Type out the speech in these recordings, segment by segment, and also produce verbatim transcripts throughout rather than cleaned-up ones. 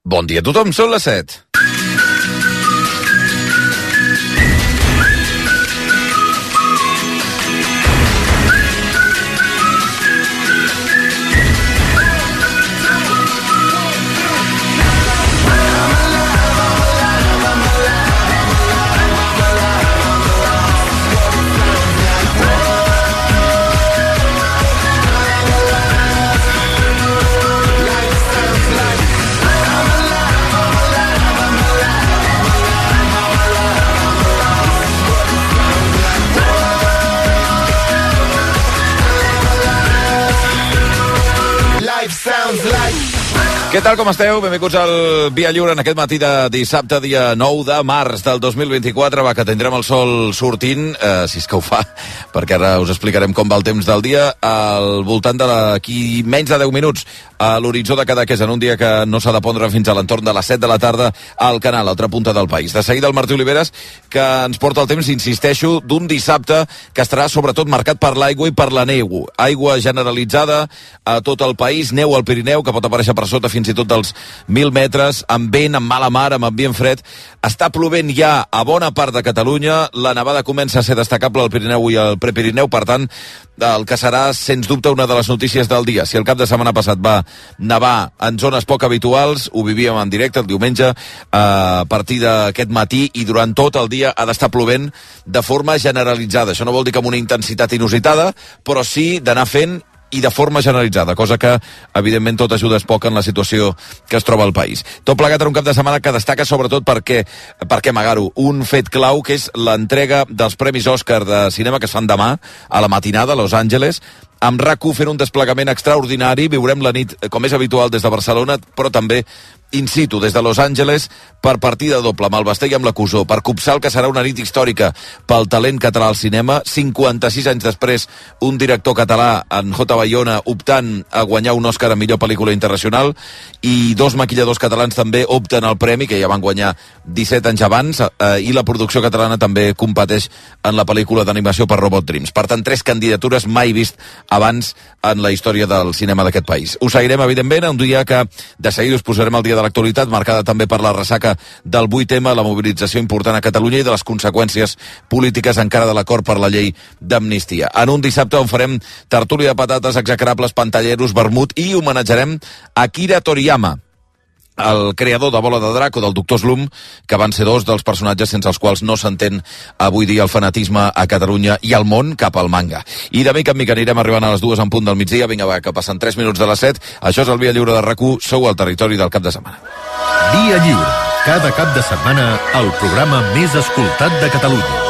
Bon dia a tothom, són les set. Què tal, com esteu? Benvinguts al Via Lliure en aquest matí de dissabte, dia nou de març del dos mil vint-i-quatre. Va, que tindrem el sol sortint, eh, si és que ho fa, perquè ara us explicarem com va el temps del dia, al voltant de d'aquí menys de deu minuts a l'horitzó de Cadaqués, en un dia que no s'ha de pondre fins a l'entorn de les set de la tarda al canal, a l'altra punta del país. De seguida el Martí Oliveres, que ens porta el temps, insisteixo, d'un dissabte que estarà sobretot marcat per l'aigua i per la neu. Aigua generalitzada a tot el país, neu al Pirineu, que pot aparèixer per sota fins i tot dels mil metres, amb vent, amb mala mar, amb ambient fred. Està plovent ja a bona part de Catalunya, la nevada comença a ser destacable al Pirineu i al Prepirineu, per tant, el que serà, sens dubte, una de les notícies del dia. Si el cap de setmana passat va nevar en zones poc habituals, ho vivíem en directe el diumenge, a partir d'aquest matí, i durant tot el dia ha d'estar plovent de forma generalitzada. Això no vol dir que amb una intensitat inusitada, però sí d'anar fent i de forma generalitzada, cosa que, evidentment, tot ajuda poc en la situació que es troba al país. Tot plegat en un cap de setmana que destaca sobretot perquè, perquè amagar-ho, un fet clau, que és l'entrega dels Premis Òscar de cinema que es fan demà, a la matinada, a Los Angeles, amb RAC u fent un desplegament extraordinari. Viurem la nit, com és habitual, des de Barcelona, però també in situ, des de Los Angeles, per partida doble, amb el Basté i amb la Cusó, per copsar el que serà una nit històrica pel talent català al cinema. cinquanta-sis anys després, un director català, en J. Bayona, optant a guanyar un Òscar a millor pel·lícula internacional, i dos maquilladors catalans també opten al premi, que ja van guanyar disset anys abans, eh, i la producció catalana també competeix en la pel·lícula d'animació per Robot Dreams. Per tant, tres candidatures mai vist abans en la història del cinema d'aquest país. Us seguirem, evidentment, un dia que de seguida us posarem al dia de l'actualitat, marcada també per la ressaca del vuit eme, la mobilització important a Catalunya i de les conseqüències polítiques encara de l'acord per la llei d'amnistia. En un dissabte on farem tertúlia de patates, execrables, pantalleros, vermut, i homenatjarem Akira Toriyama, el creador de Bola de Drac o del Doctor Slump, que van ser dos dels personatges sense els quals no s'entén avui dia el fanatisme a Catalunya i al món cap al manga. I de mica en mica anirem arribant a les dues en punt del migdia. Vinga, va, que passen tres minuts de les set. Això és el Via Lliure de RAC u. Sou al territori del cap de setmana. Via Lliure. Cada cap de setmana, el programa més escoltat de Catalunya.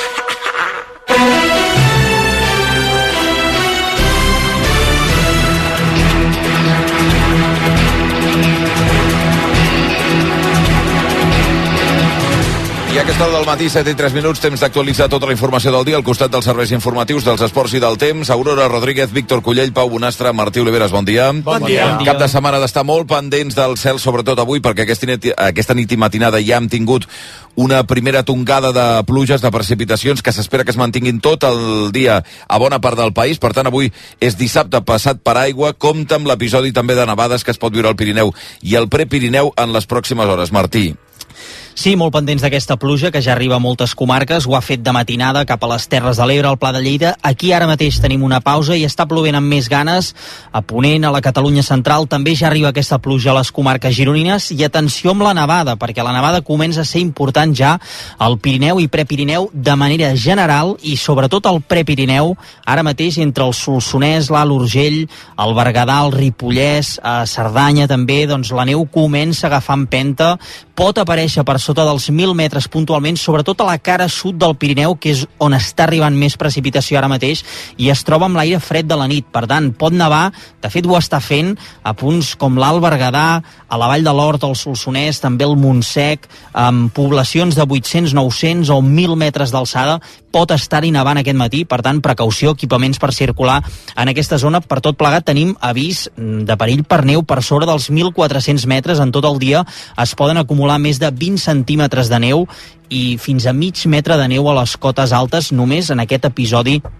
I a aquesta hora del matí, set i tres minuts, temps d'actualitzar tota la informació del dia al costat dels serveis informatius, dels esports i del temps. Aurora Rodríguez, Víctor Cullell, Pau Bonastre, Martí Oliveres, bon dia. Bon dia. Bon dia. Cap de setmana d'estar molt pendents del cel, sobretot avui, perquè aquesta nit, aquesta nit i matinada ja hem tingut una primera tongada de pluges, de precipitacions, que s'espera que es mantinguin tot el dia a bona part del país. Per tant, avui és dissabte passat per aigua. Compte amb l'episodi també de nevades que es pot viure al Pirineu i al Prepirineu en les pròximes hores. Martí. Sí, molt pendents d'aquesta pluja que ja arriba a moltes comarques. Ho ha fet de matinada cap a les Terres de l'Ebre, al Pla de Lleida. Aquí ara mateix tenim una pausa i està plovent amb més ganes. A Ponent, a la Catalunya central, també ja arriba aquesta pluja a les comarques gironines. I atenció amb la nevada, perquè la nevada comença a ser important ja al Pirineu i Prepirineu de manera general, i sobretot al Prepirineu, ara mateix entre el Solsonès, l'Alt Urgell, el Berguedà, el Ripollès, a Cerdanya també, doncs la neu comença a agafar empenta. Pot aparèixer per sota dels mil metres puntualment, sobretot a la cara sud del Pirineu, que és on està arribant més precipitació ara mateix, i es troba amb l'aire fred de la nit. Per tant, pot nevar, de fet ho està fent, a punts com l'Alt Berguedà, a la Vall de l'Hort, al Solsonès, també el Montsec, amb poblacions de vuit-cents, nou-cents o mil metres d'alçada, pot estar-hi nevant aquest matí. Per tant, precaució, equipaments per circular en aquesta zona. Per tot plegat tenim avís de perill per neu per sobre dels mil quatre-cents metres. En tot el dia es poden acumular més de vint centímetres de neu i fins a mig metre de neu a les cotes altes només en aquest episodi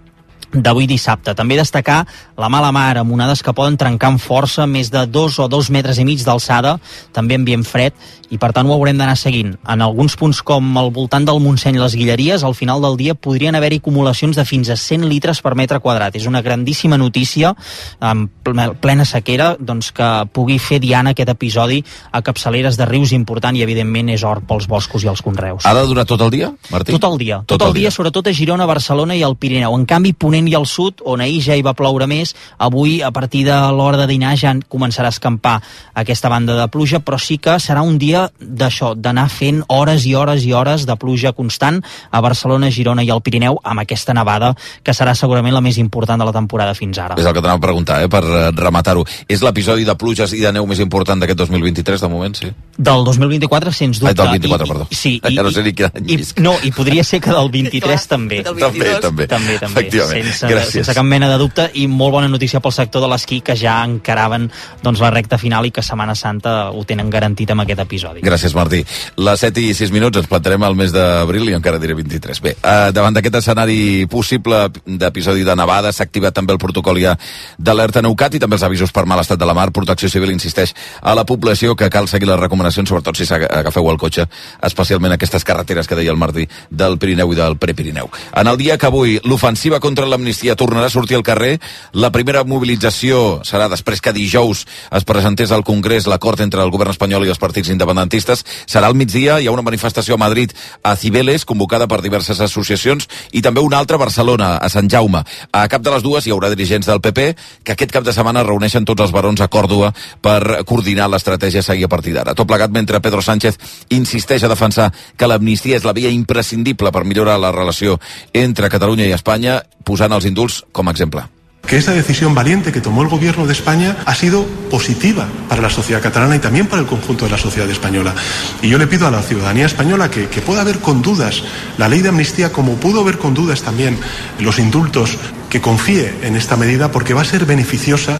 d'avui dissabte. També destacar la mala mar, amb onades que poden trencar amb força, més de dos o dos metres i mig d'alçada, també ambient fred, i per tant ho haurem d'anar seguint. En alguns punts com al voltant del Montseny i les Guilleries, al final del dia podrien haver-hi acumulacions de fins a cent litres per metre quadrat. És una grandíssima notícia, en plena sequera, doncs que pugui fer diana aquest episodi a capçaleres de rius important, i evidentment és or pels boscos i els conreus. Ha de durar tot el dia, Martí? Tot el dia. Tot, tot el el dia, dia, sobretot a Girona, Barcelona i al Pirineu. En canvi, Ponent i al sud, on ahir ja hi va ploure més, avui, a partir de l'hora de dinar, ja començarà a escampar aquesta banda de pluja, però sí que serà un dia d'això, d'anar fent hores i hores i hores de pluja constant a Barcelona, Girona i al Pirineu, amb aquesta nevada, que serà segurament la més important de la temporada fins ara. És el que t'anava a preguntar, eh, per rematar-ho. És l'episodi de pluges i de neu més important d'aquest dos mil vint-i-tres, de moment, sí? Del dos mil vint-i-quatre, sens dubte. Ai, del vint-i-quatre, I, perdó. Sí, i, ja no sé ni quin any i, no, i podria ser que del vint-i-tres també. Del també, també. També, també. Efectivament. Sense, sense cap mena de dubte, i molt bona notícia pel sector de l'esquí, que ja encaraven doncs, la recta final i que Setmana Santa ho tenen garantit amb aquest episodi. Gràcies, Martí. Les set i sis minuts ens plantarem al mes d'abril i encara diré vint-i-tres. Bé, eh, davant d'aquest escenari possible d'episodi de nevada, s'ha activat també el protocol ja d'alerta Neucat i també els avisos per mal estat de la mar. Protecció Civil insisteix a la població que cal seguir les recomanacions, sobretot si agafeu el cotxe, especialment aquestes carreteres que deia el Martí, del Pirineu i del Prepirineu. En el dia que avui l'ofensiva contra l'amnistia tornarà a sortir al carrer, la primera mobilització serà després que dijous es presentés al Congrés l'acord entre el govern espanyol i els partits independentistes. Serà al migdia, hi ha una manifestació a Madrid, a Cibeles, convocada per diverses associacions, i també una altra a Barcelona, a Sant Jaume. A cap de les dues hi haurà dirigents del P P, que aquest cap de setmana reuneixen tots els barons a Còrdova per coordinar l'estratègia a seguir a partir d'ara. Tot plegat mentre Pedro Sánchez insisteix a defensar que l'amnistia és la via imprescindible per millorar la relació entre Catalunya i Espanya, posant els indults com a exemple. Que esa decisión valiente que tomó el gobierno de España ha sido positiva para la sociedad catalana y también para el conjunto de la sociedad española. Y yo le pido a la ciudadanía española que, que pueda ver con dudas la ley de amnistía, como pudo ver con dudas también los indultos, que confíe en esta medida porque va a ser beneficiosa.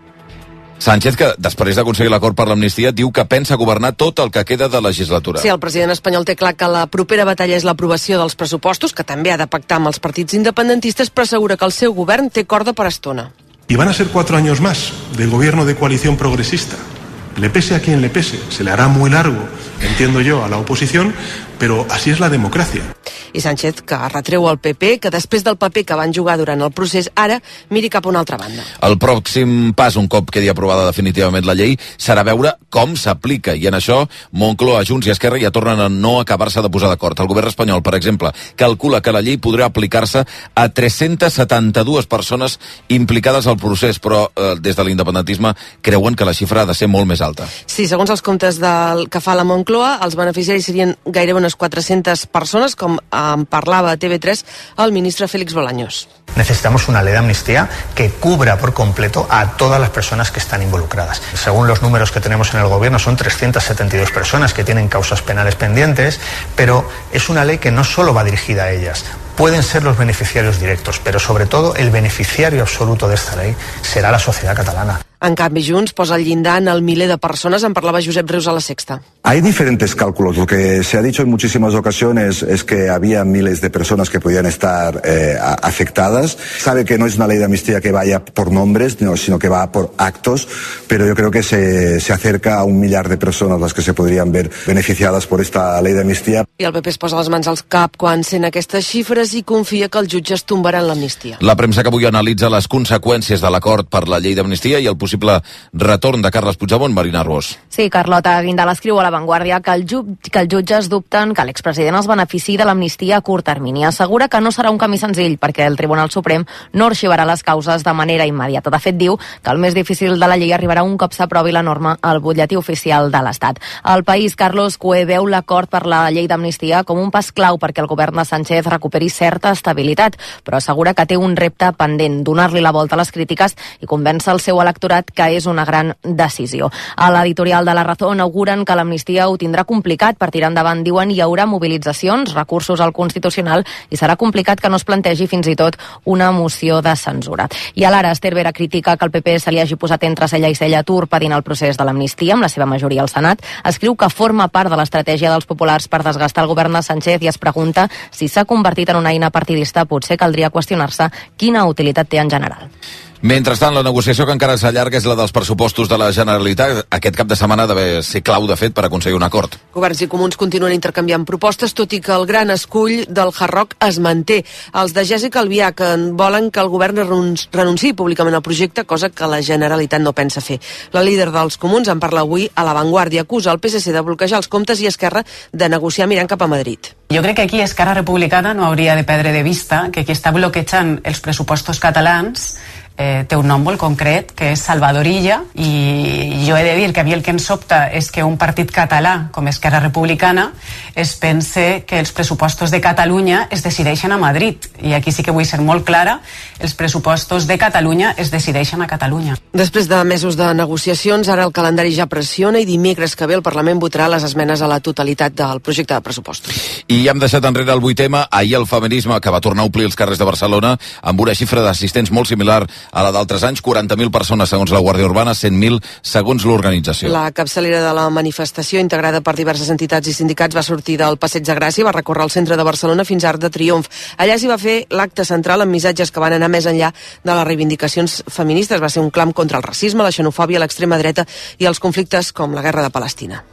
Sánchez, que després d'aconseguir l'acord per l'amnistia, diu que pensa governar tot el que queda de legislatura. Sí, el president espanyol té clar que la propera batalla és l'aprovació dels pressupostos, que també ha de pactar amb els partits independentistes, però assegura que el seu govern té corda per estona. Y van a ser cuatro años más del gobierno de coalición progresista. Le pese a quien le pese, se le hará muy largo, entiendo yo, a la oposición, pero así es la democracia. I Sánchez, que retreu al P P, que després del paper que van jugar durant el procés, ara miri cap a una altra banda. El pròxim pas, un cop quedi aprovada definitivament la llei, serà veure com s'aplica, i en això Moncloa, Junts i Esquerra ja tornen a no acabar-se de posar d'acord. El govern espanyol, per exemple, calcula que la llei podrà aplicar-se a tres-centes setanta-dues persones implicades al procés, però eh, des de l'independentisme creuen que la xifra ha de ser molt més alta. Sí, segons els comptes del que fa la Moncloa, els beneficiaris serien gairebé unes quatre-centes persones, com en parlava a T V tres el ministre Félix Bolaños. Necesitamos una ley de amnistía que cubra por completo a todas las personas que están involucradas. Según los números que tenemos en el gobierno, son trescientas setenta y dos personas que tienen causas penales pendientes, pero es una ley que no solo va dirigida a ellas. Pueden ser los beneficiarios directos, pero sobre todo el beneficiario absoluto de esta ley será la sociedad catalana. En canvi, Junts posa el llindar en el miler de persones, en parlava Josep Rius a La Sexta. Hay diferentes cálculos. Lo que se ha dicho en muchísimas ocasiones es que había miles de personas que podían estar eh, afectadas. Sabe que no es una ley de amnistía que vaya por nombres, no, sino que va por actos, pero yo creo que se, se acerca a un millar de personas las que se podrían ver beneficiadas por esta ley de amnistía. I el P P es posa les mans al cap quan sent aquestes xifres i confia que els jutges tombaran l'amnistia. La premsa que avui analitza les conseqüències de l'acord per la llei d'amnistia i el possible retorn de Carles Puigdemont. Marina Arbós. Sí, Carlota Guindal escriu a La Vanguardia que, el ju que els jutges dubten que l'expresident es benefici de l'amnistia a curt termini. Assegura que no serà un camí senzill perquè el Tribunal Suprem no arxivarà les causes de manera immediata. De fet, diu que el més difícil de la llei arribarà un cop s'aprovi la norma al butlletí oficial de l'Estat. El País, Carlos Cue veu l'acord per la llei d'amnistia com un pas clau perquè el govern de Sánchez recuperi certa estabilitat, però assegura que té un repte pendent, donar-li la volta a les crítiques i convèncer el seu electorat considerat que és una gran decisió. A l'editorial de La Razón auguren que l'amnistia ho tindrà complicat per tirar endavant. Diuen hi haurà mobilitzacions, recursos al Constitucional i serà complicat que no es plantegi fins i tot una moció de censura. I a l'Ara, Esther Vera critica que el P P se li hagi posat entre cella i cella torpedint el procés de l'amnistia amb la seva majoria al Senat. Escriu que forma part de l'estratègia dels populars per desgastar el govern de Sánchez i es pregunta si s'ha convertit en una eina partidista. Potser caldria qüestionar-se quina utilitat té en general. Mentrestant, la negociació que encara s'allarga és la dels pressupostos de la Generalitat. Aquest cap de setmana ha d'haver ser clau, de fet, per aconseguir un acord. Governs i comuns continuen intercanviant propostes, tot i que el gran escull del Hard Rock es manté. Els de Jessica Albiach volen que el govern renunciï públicament al projecte, cosa que la Generalitat no pensa fer. La líder dels comuns en parla avui a La Vanguardia. Acusa el P S C de bloquejar els comptes i Esquerra de negociar mirant cap a Madrid. Jo crec que aquí Esquerra Republicana no hauria de perdre de vista que qui està bloquejant els pressupostos catalans Eh, té un nom molt concret, que és Salvador Illa, i jo he de dir que a mi el que em sobta és que un partit català com Esquerra Republicana es pense que els pressupostos de Catalunya es decideixen a Madrid, i aquí sí que vull ser molt clara, els pressupostos de Catalunya es decideixen a Catalunya. Després de mesos de negociacions, ara el calendari ja pressiona i dimecres que ve el Parlament votarà les esmenes a la totalitat del projecte de pressupostos. I hem deixat enrere el vuit tema, ahir el feminisme, que va tornar a omplir els carrers de Barcelona amb una xifra d'assistents molt similar a la d'altres anys, quaranta mil persones segons la Guàrdia Urbana, cent mil segons l'organització. La capçalera de la manifestació, integrada per diverses entitats i sindicats, va sortir del Passeig de Gràcia, va recórrer el centre de Barcelona fins a Arc de Triomf. Allà s'hi va fer l'acte central amb missatges que van anar més enllà de les reivindicacions feministes. Va ser un clam contra el racisme, la xenofòbia, l'extrema dreta i els conflictes com la guerra de Palestina.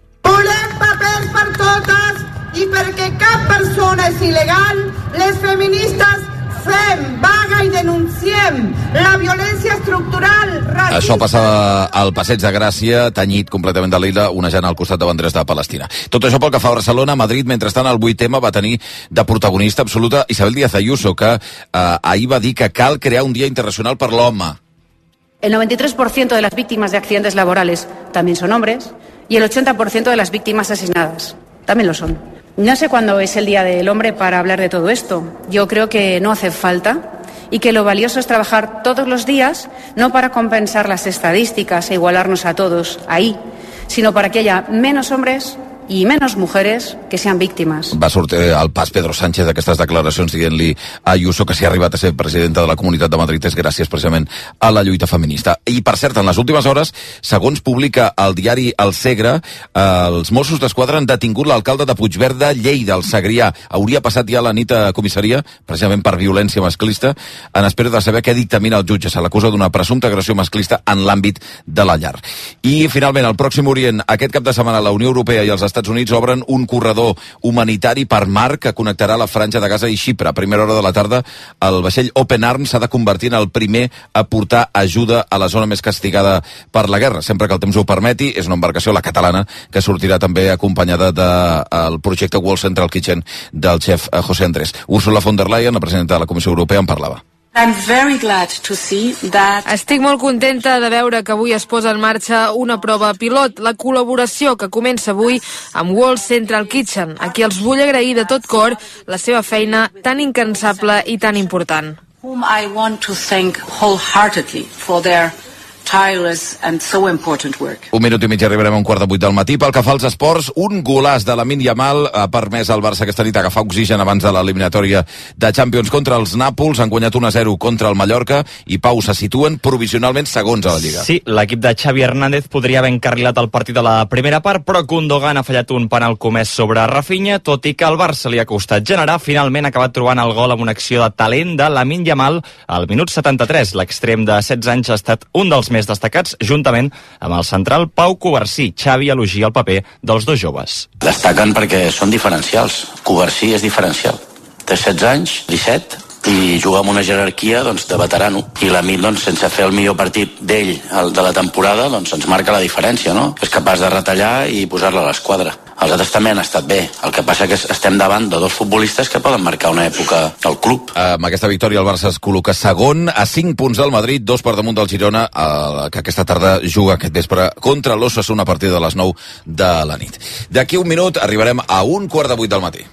Volem papers per totes i perquè cap persona és il·legal, les feministes fem vaga i denunciem la violència estructural racista. Això passa al Passeig de Gràcia, tenyit completament de lila, onejant al costat de banderes de Palestina. Tot això pel que fa a Barcelona. Madrid, mentrestant, el vuit tema va tenir de protagonista absoluta Isabel Díaz Ayuso, que eh, ahir va dir que cal crear un dia internacional per l'home. El noventa y tres por ciento de las víctimas de accidentes laborales también son hombres y el ochenta por ciento de las víctimas asesinadas también lo son. No sé cuándo es el Día del Hombre para hablar de todo esto. Yo creo que no hace falta y que lo valioso es trabajar todos los días, no para compensar las estadísticas e igualarnos a todos ahí, sino para que haya menos hombres i menys mujeres que sean víctimes. Va sortir al pas Pedro Sánchez d'aquestes declaracions dient-li a Ayuso que si ha arribat a ser presidenta de la Comunitat de Madrid és gràcies precisament a la lluita feminista. I per cert, en les últimes hores, segons publica el diari El Segre, els Mossos d'Esquadra han detingut l'alcalde de Puigverd de Lleida, el Segrià. Hauria passat ja la nit a comissaria, precisament per violència masclista, en espera de saber què dictamina el jutge. Se l'acusa d'una presumpta agressió masclista en l'àmbit de la llar. I finalment, al Pròxim Orient, aquest cap de setmana la Unió Europea i els Estats Units obren un corredor humanitari per mar que connectarà la Franja de Gaza i Xipre. A primera hora de la tarda, el vaixell Open Arms s'ha de convertir en el primer a portar ajuda a la zona més castigada per la guerra. Sempre que el temps ho permeti, és una embarcació, la catalana, que sortirà també acompanyada del projecte World Central Kitchen del xef José Andrés. Ursula von der Leyen, la presidenta de la Comissió Europea, en parlava. I'm very glad to see that... Estic molt contenta de veure que avui es posa en marxa una prova pilot, la col·laboració que comença avui amb World Central Kitchen, a qui els vull agrair de tot cor la seva feina tan incansable i tan important. Whom I want to thank wholeheartedly for their tireless and so important work. Un minut i mig arribarem a un quart de vuit del matí. Pel que fa als esports, un golaç de Lamine Yamal ha permès al Barça aquesta nit agafar oxigen abans de l'eliminatòria de Champions contra els Nàpols. Han guanyat un a zero contra el Mallorca i Pau se situen provisionalment segons a la Lliga. Sí, l'equip de Xavi Hernández podria haver encarrilat el partit a la primera part, però Gundogan ha fallat un penal comès sobre Rafinha, tot i que al Barça li ha costat generar. Finalment ha acabat trobant el gol amb una acció de talent de Lamine Yamal al minut setanta-tres. L'extrem de setze anys ha estat un dels més destacats, juntament amb el central Pau Covarsí. Xavi elogia el paper dels dos joves. Destaquen perquè són diferencials. Covarsí és diferencial. Té setze anys, disset, i juga amb una jerarquia doncs, de veterano. I l'Amil, doncs, sense fer el millor partit d'ell de la temporada, doncs ens marca la diferència, no? És capaç de retallar i posar-la a l'esquadra. Els altres també han estat bé. El que passa que estem davant de dos futbolistes que poden marcar una època al club. Amb aquesta victòria el Barça es col·loca segon a cinc punts del Madrid, dos per damunt del Girona, que aquesta tarda juga aquest vespre contra l'Osasuna a partir de les nou de la nit. D'aquí un minut arribarem a un quart de vuit del matí.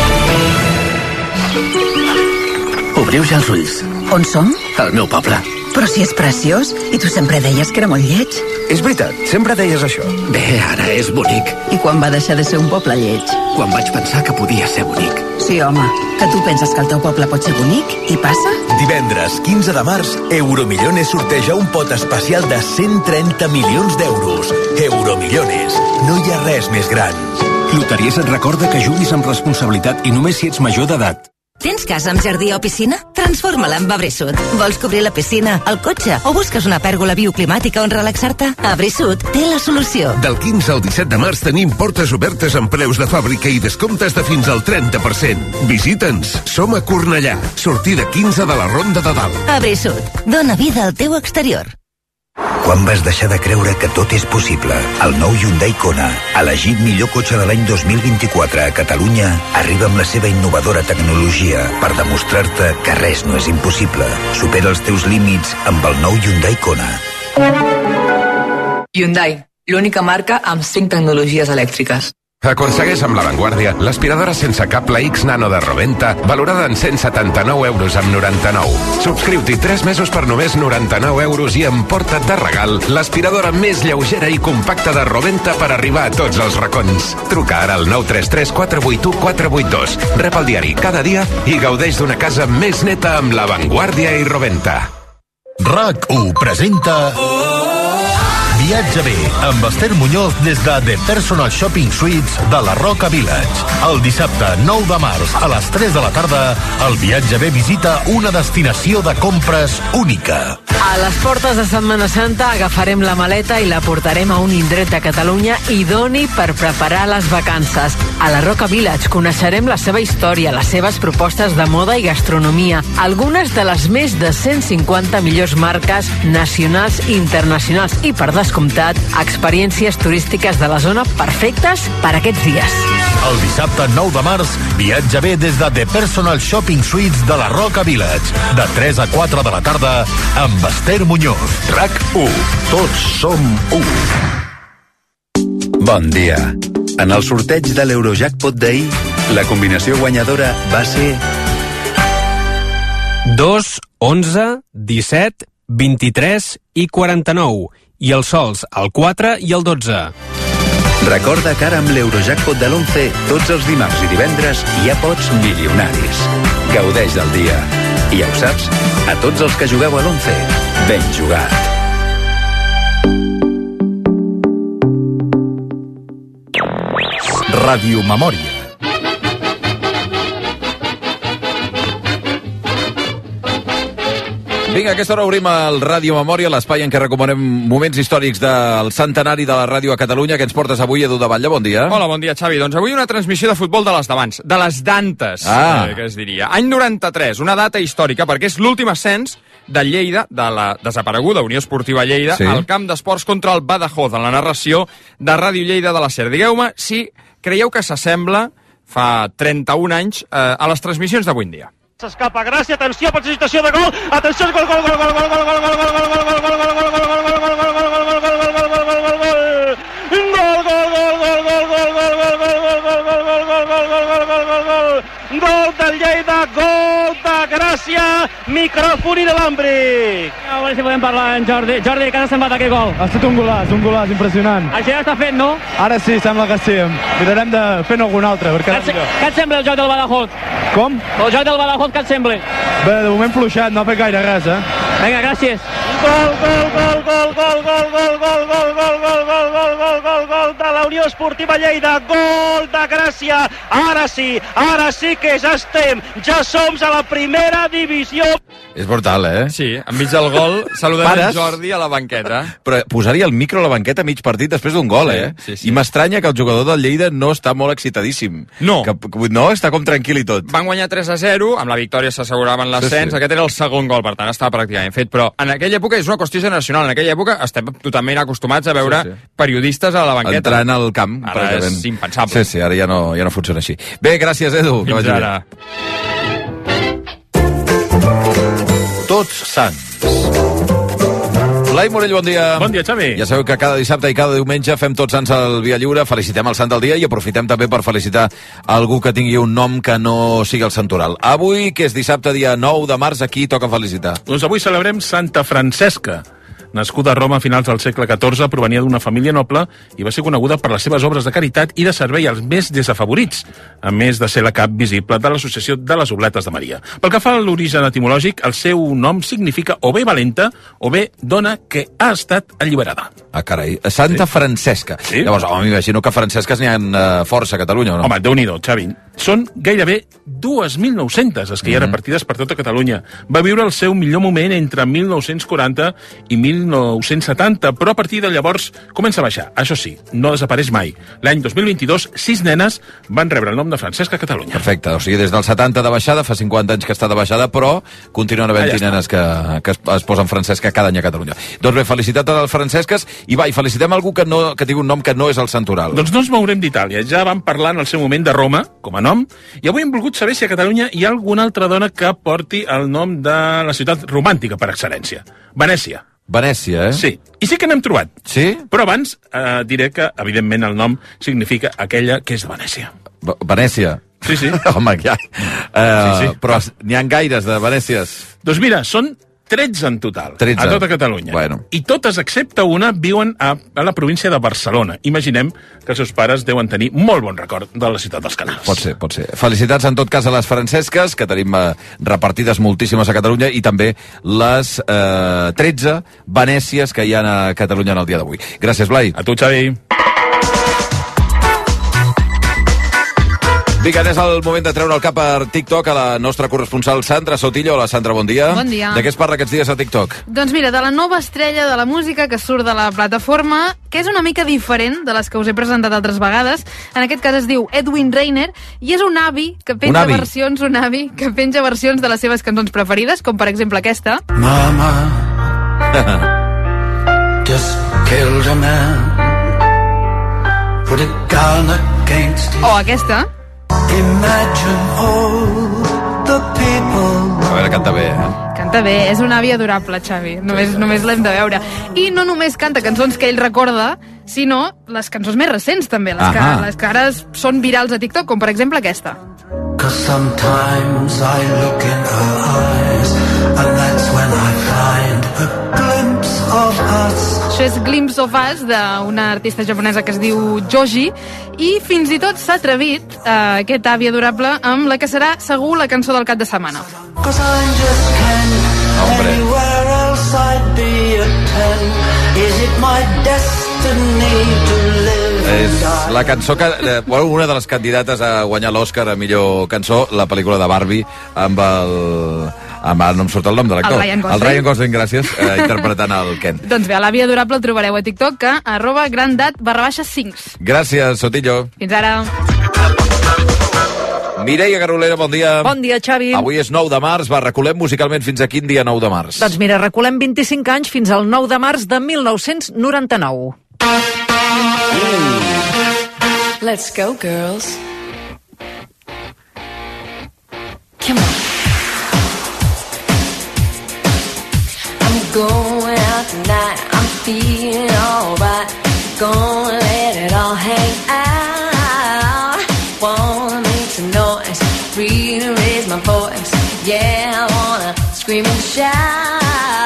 Obriu ja els ulls. On som? Al meu poble. Però si és preciós, i tu sempre deies que era molt lleig. És veritat, sempre deies això. Bé, ara és bonic. I quan va deixar de ser un poble lleig? Quan vaig pensar que podia ser bonic. Sí, home, que tu penses que el teu poble pot ser bonic i passa? Divendres, quinze de març, Euromillones sorteja un pot especial de cent trenta milions d'euros. Euromillones, no hi ha res més gran. Loteries et recorda que juguis amb responsabilitat i només si ets major d'edat. Tens casa amb jardí o piscina? Transforma-la amb Abrisud. Vols cobrir la piscina, el cotxe o busques una pèrgola bioclimàtica on relaxar-te? Abrisud té la solució. Del quinze al disset de març tenim portes obertes amb preus de fàbrica i descomptes de fins al trenta per cent. Visita'ns. Som a Cornellà. Sortida quinze de la Ronda de Dalt. Abrisud. Dóna vida al teu exterior. Quan vas deixar de creure que tot és possible? El nou Hyundai Kona, elegit millor cotxe de l'any dos mil vint-i-quatre a Catalunya, arriba amb la seva innovadora tecnologia per demostrar-te que res no és impossible. Supera els teus límits amb el nou Hyundai Kona. Hyundai, l'única marca amb cinc tecnologies elèctriques. Aconsegueix amb l'avantguàrdia l'aspiradora sense cable X Nano de Roventa, valorada en cent setanta-nou euros amb noranta-nou. Subscriu-t'hi tres mesos per només noranta-nou euros i emporta't de regal l'aspiradora més lleugera i compacta de Roventa per arribar a tots els racons. Truca ara al nou tres tres quatre vuit u quatre vuit dos. Rep el diari cada dia i gaudeix d'una casa més neta amb l'avantguàrdia i Roventa. RAC u presenta Viatge bé, amb Esther Muñoz des de The Personal Shopping Suites de la Roca Village. El dissabte nou de març a les tres de la tarda, el Viatge bé visita una destinació de compres única. A les portes de Setmana Santa agafarem la maleta i la portarem a un indret de Catalunya idoni per preparar les vacances. A la Roca Village coneixerem la seva història, les seves propostes de moda i gastronomia, algunes de les més de cent cinquanta millors marques nacionals i internacionals i, per descomptat, experiències turístiques de la zona perfectes per aquests dies. El dissabte nou de març, viatja bé des de The Personal Shopping Suites de la Roca Village, de tres a quatre de la tarda, amb Esther Muñoz. RAC u. Tots som u. Bon dia. En el sorteig de l'Eurojackpot d'ahir, la combinació guanyadora va ser dos, onze, disset, vint-i-tres i quaranta-nou, i els sols el quatre i el dotze. Recorda que ara amb l'Eurojackpot de l'onze, tots els dimarts i divendres hi ha pots milionaris. Gaudeix del dia. I ja ho saps, a tots els que jugueu a l'onze, ben jugat. Radiomemòria. Vinga, a aquesta hora obrim el Ràdio Memòria, l'espai en què recomanem moments històrics del centenari de la ràdio a Catalunya. Que ens portes avui, Edu de Batlle? Bon dia. Hola, bon dia, Xavi. Doncs avui una transmissió de futbol de les d'abans, de les d'antes, ah. eh, que es diria. Any noranta-tres, una data històrica, perquè és l'últim ascens de Lleida, de la desapareguda Unió Esportiva Lleida, sí. al camp d'esports contra el Badajoz, en la narració de Ràdio Lleida de la SER. Digueu-me si creieu que s'assembla, fa trenta-un anys, eh, a les transmissions d'avui en dia. S'escapa Gràcia, atenció, pot ser situació de gol, atenció, gol, gol, gol, gol, gol, gol, gol, gol, gol, gol, gol, gol, gol, gol, gol del Lleida, gol de Gràcia, micròfon inalàmbric. A veure si podem parlar en Jordi. Jordi, què t'ha semblat aquest gol? Ha estat un golaç, un golaç impressionant. Això ja està fet, no? Ara sí, sembla que sí. Mirarem de fer-ne algun altre. Què et, què et sembla el joc del Badajoz? Com? El joc del Badajoz, què et sembla? Bé, de moment fluixat, no ha fet gaire res, eh? Vinga, gràcies. Gol, gol, gol, gol, gol, gol, gol, gol, gol, gol, gol, gol, gol, gol, gol, gol de la Unió Esportiva Lleida, gol de Gràcia. Ara sí, ara sí que ja estem, ja som a la primera divisió. És brutal, eh? Sí, enmig del gol saludem Pares, en Jordi a la banqueta. Però posar-hi el micro a la banqueta mig partit després d'un gol, sí, eh? Sí, sí. I m'estranya que el jugador del Lleida no està molt excitadíssim. No. Que, no, està com tranquil i tot. Van guanyar tres a zero, amb la victòria s'asseguraven l'ascens, sí, sí. Aquest era el segon gol, per tant estava pràcticament fet, però en aquella època és una qüestió generacional, en aquella època estem totalment acostumats a veure sí, sí. periodistes a la banqueta. Entrant al camp. Ara és impensable. Sí, sí, ara ja no, ja no funciona així. Bé, gràcies, Edu. Fins que vagi ara. Tots Sants. Blai Morell, bon dia. Bon dia, Xavi. Ja sabeu que cada dissabte i cada diumenge fem Tots Sants al Via Lliure, felicitem el sant del dia i aprofitem també per felicitar algú que tingui un nom que no sigui el santoral. Avui, que és dissabte, dia nou de març, aquí toca felicitar. Doncs avui celebrem Santa Francesca. Nascuda a Roma a finals del segle catorze, provenia d'una família noble i va ser coneguda per les seves obres de caritat i de servei als més desafavorits, a més de ser la cap visible de l'Associació de les Obletes de Maria. Pel que fa a l'origen etimològic, el seu nom significa o bé valenta o bé dona que ha estat alliberada. Ah, carai, Santa sí. Francesca. Sí? Llavors, home, m'imagino que francesques n'hi ha uh, força a Catalunya, o no? Home, Déu-n'hi-do, Xavi. Són gairebé dos mil nou-centes les que hi ha repartides per tota Catalunya. Va viure el seu millor moment entre mil nou-cents quaranta i mil nou-cents setanta, però a partir de llavors comença a baixar. Això sí, no desapareix mai. L'any dos mil vint-i-dos, sis nenes van rebre el nom de Francesca a Catalunya. Perfecte, o sigui, des del setanta de baixada, fa cinquanta anys que està de baixada, però continuen havent-hi ah, ja nenes que, que es, es posen Francesca cada any a Catalunya. Doncs bé, felicitat a les francesques, i va, i felicitem algú que, no, que tingui un nom que no és el santoral. Doncs no ens mourem d'Itàlia. Ja vam parlar en el seu moment de Roma, com a nom, i avui hem volgut saber si a Catalunya hi ha alguna altra dona que porti el nom de la ciutat romàntica per excel·lència. Venècia. Venècia, eh? Sí. I sí que n'hem trobat. Sí? Però abans eh, diré que, evidentment, el nom significa aquella que és de Venècia. V Venècia? Sí, sí. Home, ja. Uh, sí, sí. Però n'hi ha gaires de Venècies? Doncs mira, són tretze en total, tretze. A tota Catalunya. Bueno. I totes, excepte una, viuen a, a la província de Barcelona. Imaginem que els seus pares deuen tenir molt bon record de la ciutat dels canals. Pot ser, pot ser. Felicitats en tot cas a les francesques, que tenim eh, repartides moltíssimes a Catalunya, i també les eh, tretze venècies que hi ha a Catalunya en el dia d'avui. Gràcies, Blai. A tu, Xavi. Vinga, és el moment de treure el cap per TikTok a la nostra corresponsal Sandra Sotillo. Hola, Sandra, bon dia. Bon dia. De què es parla aquests dies a TikTok? Doncs mira, de la nova estrella de la música que surt de la plataforma, que és una mica diferent de les que us he presentat altres vegades. En aquest cas es diu Edwin Rainer, i és un avi que penja un avi. versions, un avi que penja versions de les seves cançons preferides, com per exemple aquesta. Mama just killed a man, put a gun against his... O aquesta. Imagine all the people. A veure, canta bé, eh? Canta bé, és un avi adorable, Xavi. Només, sí, només l'hem de veure. I no només canta cançons que ell recorda, sinó les cançons més recents, també. Les, que, les que ara són virals a TikTok, com per exemple aquesta. Cause sometimes I look in her eyes, and that's when I find a glimpse of us. Això és Glimpse of Us, d'una artista japonesa que es diu Joji, i fins i tot s'ha atrevit, eh, aquest avi adorable, amb la que serà segur la cançó del cap de setmana. Hombre. És la cançó que... Eh, bueno, una de les candidates a guanyar l'Oscar a millor cançó, la pel·lícula de Barbie, amb el... Amb, no em surt el nom de l'actor. El Ryan Gosling. El Ryan Gosling, gràcies, eh, interpretant el Ken. Doncs bé, a l'avi adorable el trobareu a TikTok, que arroba grandat barra baixa cinc. Gràcies, Sotillo. Fins ara. Mireia Garolera, bon dia. Bon dia, Xavi. Avui és nou de març, va, reculem musicalment fins a quin dia nou de març? Doncs mira, reculem vint-i-cinc anys fins al nou de març de mil nou-cents noranta-nou. Let's go, girls. Come on. I'm going out tonight. I'm feeling alright. Gonna let it all hang out. Wanna make some noise, really raise my voice. Yeah, I wanna scream and shout.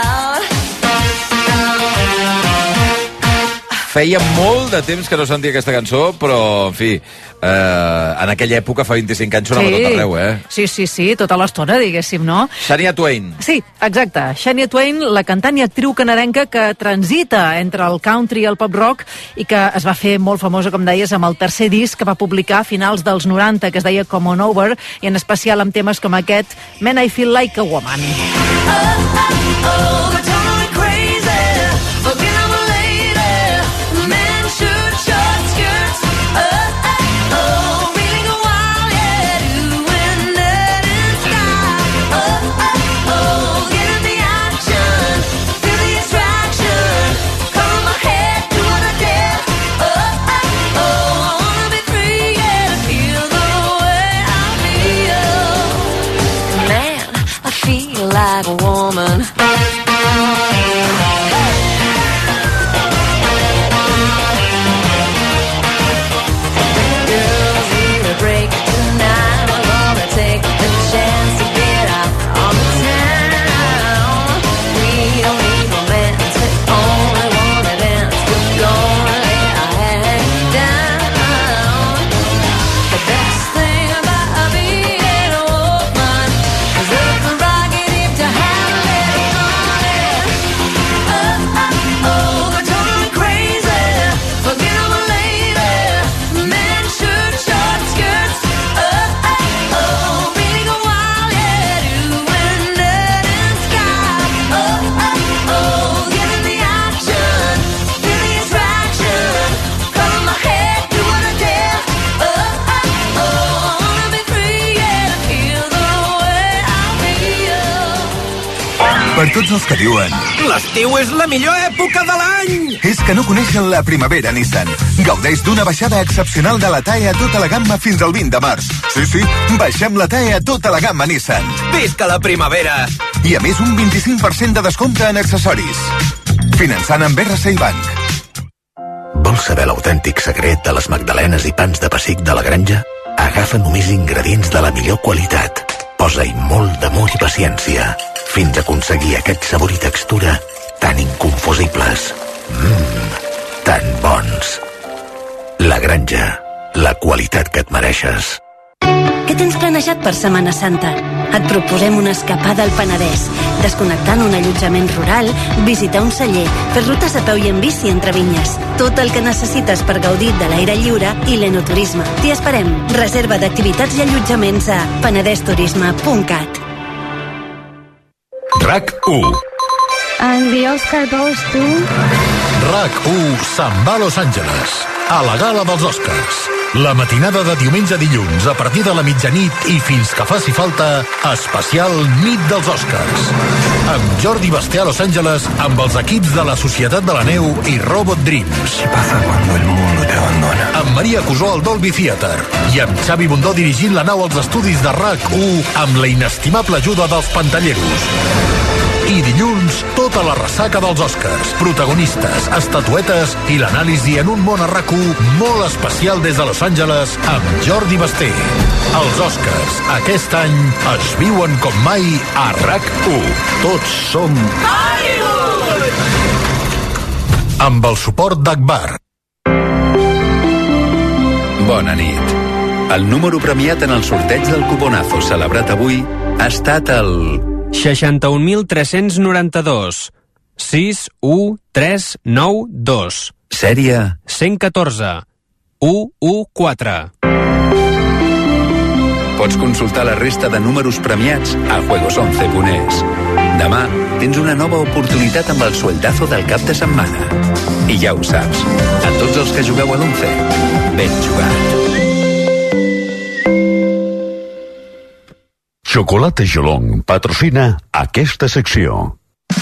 Feia molt de temps que no sentia aquesta cançó, però, en fi, eh, en aquella època, fa vint-i-cinc anys, sonava sí. tot arreu, eh? Sí, sí, sí, tota l'estona, diguéssim, no? Shania Twain. Sí, exacte. Shania Twain, la cantant i actriu canadenca que transita entre el country i el pop rock i que es va fer molt famosa, com deies, amb el tercer disc que va publicar a finals dels noranta, que es deia Come On Over, i en especial amb temes com aquest, Man, I Feel Like a Woman. Oh, oh, oh, but totally crazy. Forget I'm a lady. Men shoot short skirts. Oh, oh, oh, feeling a while, yeah, doing that in style. Oh, oh, oh, get in the action, feel the attraction, comb my head to what I did. Oh, oh, oh, I wanna be free, yeah, to feel the way I feel. Man, I feel like a woman. Per tots els que diuen l'estiu és la millor època de l'any! és que no coneixen la primavera Nissan. Gaudeix d'una baixada excepcional de la T A E a tota la gamma fins al vint de març. Sí, sí, baixem la T A E a tota la gamma Nissan. Visca la primavera! I a més un vint-i-cinc per cent de descompte en accessoris. Finançant amb R C I Bank. Vols saber l'autèntic secret de les magdalenes i pans de pessic de la granja? Agafa només ingredients de la millor qualitat. Posa-hi molt d'amor i paciència, fins a aconseguir aquest sabor i textura tan inconfusibles. Mmm, tan bons. La granja, la qualitat que et mereixes. Què tens planejat per Setmana Santa? Et proposem una escapada al Penedès, desconnectar en un allotjament rural, visitar un celler, fer rutes a peu i en bici entre vinyes. Tot el que necessites per gaudir de l'aire lliure i l'enoturisme. T'hi esperem. Reserva d'activitats i allotjaments a penedesturisme punt cat. RAC u. And the Oscar goes to... RAC u se'n va a Los Angeles, a la gala dels Oscars. La matinada de diumenge a dilluns, a partir de la mitjanit i fins que faci falta, especial Nit dels Oscars. Amb Jordi Basté a Los Angeles, amb els equips de la Societat de la Neu i Robot Dreams. ¿Qué pasa cuando el mundo te abandona? Amb Maria Cusó al Dolby Theatre. I amb Xavi Bundó dirigint la nau als estudis de RAC u amb la inestimable ajuda dels Pantalleros. I dilluns, tota la ressaca dels Oscars, protagonistes, estatuetes i l'anàlisi en un món a RAC u molt especial des de Los Angeles amb Jordi Basté. Els Oscars, aquest any, es viuen com mai a RAC u. Tots som Hollywood! Amb el suport d'Akbar. Bona nit. El número premiat en el sorteig del cuponazo celebrat avui ha estat el... seixanta-un mil tres-cents noranta-dos. sis u tres nou dos. Sèrie cent catorze. u u quatre. Pots consultar la resta de números premiats a juegos once punt es. Demà tens una nova oportunitat amb el sueldazo del cap de setmana. I ja ho saps, a tots els que jugueu a l'once, ben jugat. Xocolata Jolong patrocina aquesta secció.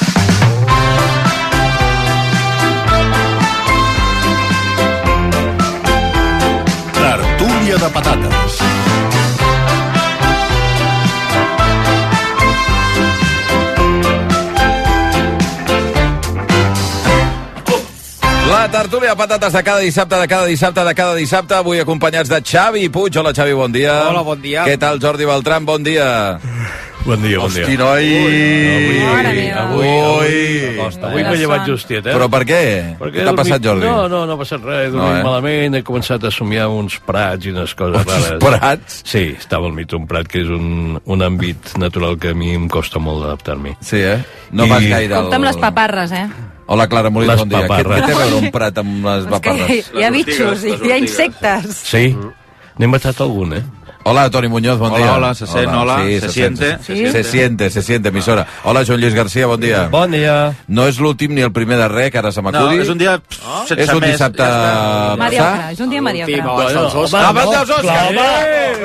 Tertúlia de patates. La tertúlia de patates de cada dissabte, de cada dissabte, de cada dissabte, avui acompanyats de Xavi Puig. Hola, Xavi, bon dia. Hola, bon dia. Què tal, Jordi Beltran? Bon dia. Bon dia, bon dia. Hosti, noi! Avui, avui, avui, avui, avui m'he llevat justet, eh? Però per què? Perquè Què t'ha passat, Jordi? No, no, no ha passat res, he dormit No, eh? malament, he començat a somiar uns prats i unes coses Uns rares. prats? Sí, estava al mig d'un prat, que és un, un àmbit natural que a mi em costa molt d'adaptar-m'hi. Sí, eh? No I- vas gaire al... Compte amb les paparres, eh? Hola, Clara Molins, Les bon dia. Què, paparres. què té a veure un prat amb les És que paparres? hi ha bitxos i hi ha insectes. Sí? N'he matat algun, eh? Hola, Toni Muñoz, bon Hola, dia. hola, se sent, hola, sí, se se siente, Se, se se siente, se siente, emissora. Hola, Joan Lluís García, bon dia. Bon dia. No és l'últim ni el primer de res, que ara se m'acudi. No, és un dia pff, sense És un més, dissabte... ja està. Mediocre, és un dia mediocre. Abans dels Oscars. Abans dels Oscars! Clar,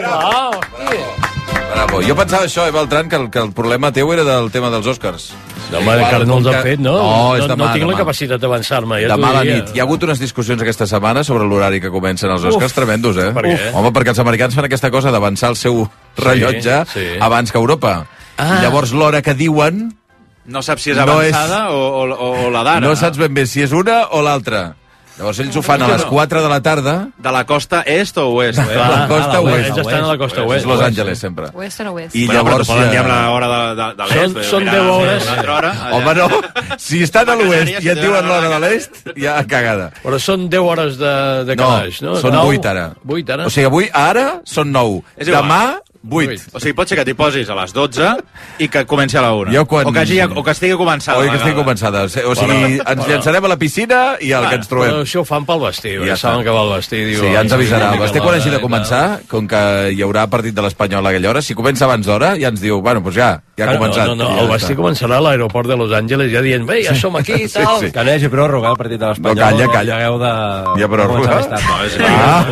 Bravo! Bravo. Jo pensava això, eh, Beltran, que el, que el problema teu era del tema dels Oscars. No, home, encara no els han fet, no? No, és no, demà, no tinc demà. la capacitat d'avançar-me. Ja Demà a t'ho la diria. nit. Hi ha hagut unes discussions aquesta setmana sobre l'horari que comencen els Oscars Uf. tremendos, eh? Per què? Home, perquè els americans fan aquesta cosa d'avançar el seu rellotge sí. abans que Europa. Ah. I llavors l'hora que diuen... No saps si és No és- avançada o, o, o la d'ara. No saps ben bé si és una o l'altra. Llavors ells ho fan a les quatre de la tarda. De la costa est o oest? De la costa oest. Ells estan a la costa oest. És Los Angeles, sempre. Oest o oest? I Bueno, però llavors... t'ho poden dir ja- amb l'hora de, de, de l'est. Són- però són mira, deu sí, hores. una altra hora, allà. Home, no. Si estan a l'oest Canàries, i et si diuen tenen l'hora de l'hora l'est, ja cagada. Però són deu hores de, de No, calaix, no? són Nou? vuit ara. Vuit ara? O sigui, avui, ara, són nou. És igual. Demà, vuit. O sigui, pot ser que t'hi posis a les dotze i que comenci a la una. Jo quan- O que, hagi, o que estigui començada. Oi, la que estigui gala. començada. O sigui, ens llançarem a la piscina i al que ens trobem. Però això ho fan pel vestir, Ja ja saben està. que va el vestir. Diu, Sí, ja ens avisarà. "Una mica Basté, quan hagi de l'hora", començar, com que hi haurà partit de l'Espanyol a aquella hora, si comença abans d'hora, ja ens diu, bueno, doncs ja, ja ha Ah, començat. No, no, I no, ja el Basté està. començarà a l'aeroport de Los Angeles ja dient, bé, ja som aquí i Sí, tal. sí. Que no hi hagi pròrroga, el partit de l'Espanyol. No, calla, calla. Hagueu de... Hi ha pròrroga? començar més tard. No, és Ah,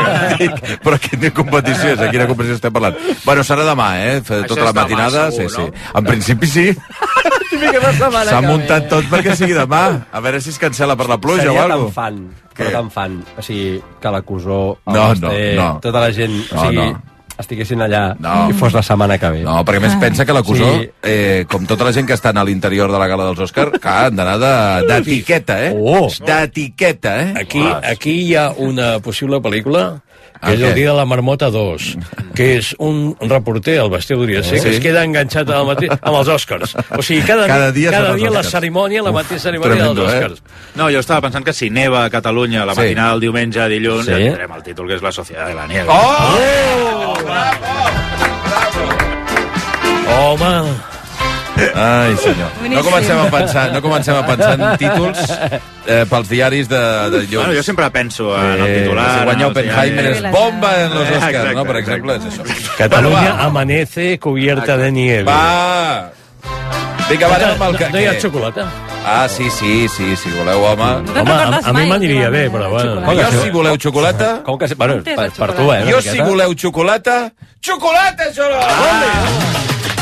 dic, però quina competició és? A quina competició estem parlant? Bueno, serà demà, eh? Fer tota Això la és demà, matinada, segur, sí, no? sí. En principi sí. mica la setmana S'ha que muntat ve. tot perquè sigui demà. A veure si es cancela per la pluja Seria o alguna tan fan, però Què? tan fan. O sigui, que l'acusó, el No, Basté, no, no. tota la gent, o No, sigui, no. estiguessin allà No. i fos la setmana que ve. No, perquè a més pensa que l'acusó, Sí. eh, com tota la gent que estan a l'interior de la gala dels Òscar, que han d'anar de- d'etiqueta, eh? Oh. D'etiqueta, eh? Aquí, aquí hi ha una possible pel·lícula que Ah, és què? el dia de la marmota dos, que és un reporter, el Basté podria ser, Sí. que es queda enganxat amb, el mateix, amb els Oscars. O sigui, cada, Cada dia cada són els dia la Oscars. cerimònia, la mateixa cerimònia tremendo, dels eh? Oscars. No, jo estava pensant que si neva a Catalunya la Sí. matinada del diumenge a dilluns, Sí. ja tindrem el títol que és La Societat de la Nieve. Oh! Home, Ai, senyor. No comencem a pensar, no comencem a pensar en títols eh, pels diaris de, de dilluns. Bueno, jo sempre penso en el Eh, titular. si guanya en els Oppenheimer diaris. és bomba en los Eh, Oscars, exacte, no? Per exacte. exemple, és això. Catalunya Bueno, va. amanece cubierta de nieve. Va! Vinga, va, anem amb el no, que... no hi ha què? xocolata? Ah, sí, sí, sí, si voleu, home. Home, a, a mi m'aniria bé, però bueno. Jo, si voleu xocolata... Com que... Bueno, per, per tu, eh? una Jo, miqueta. si voleu xocolata... Xocolata, això! Ah.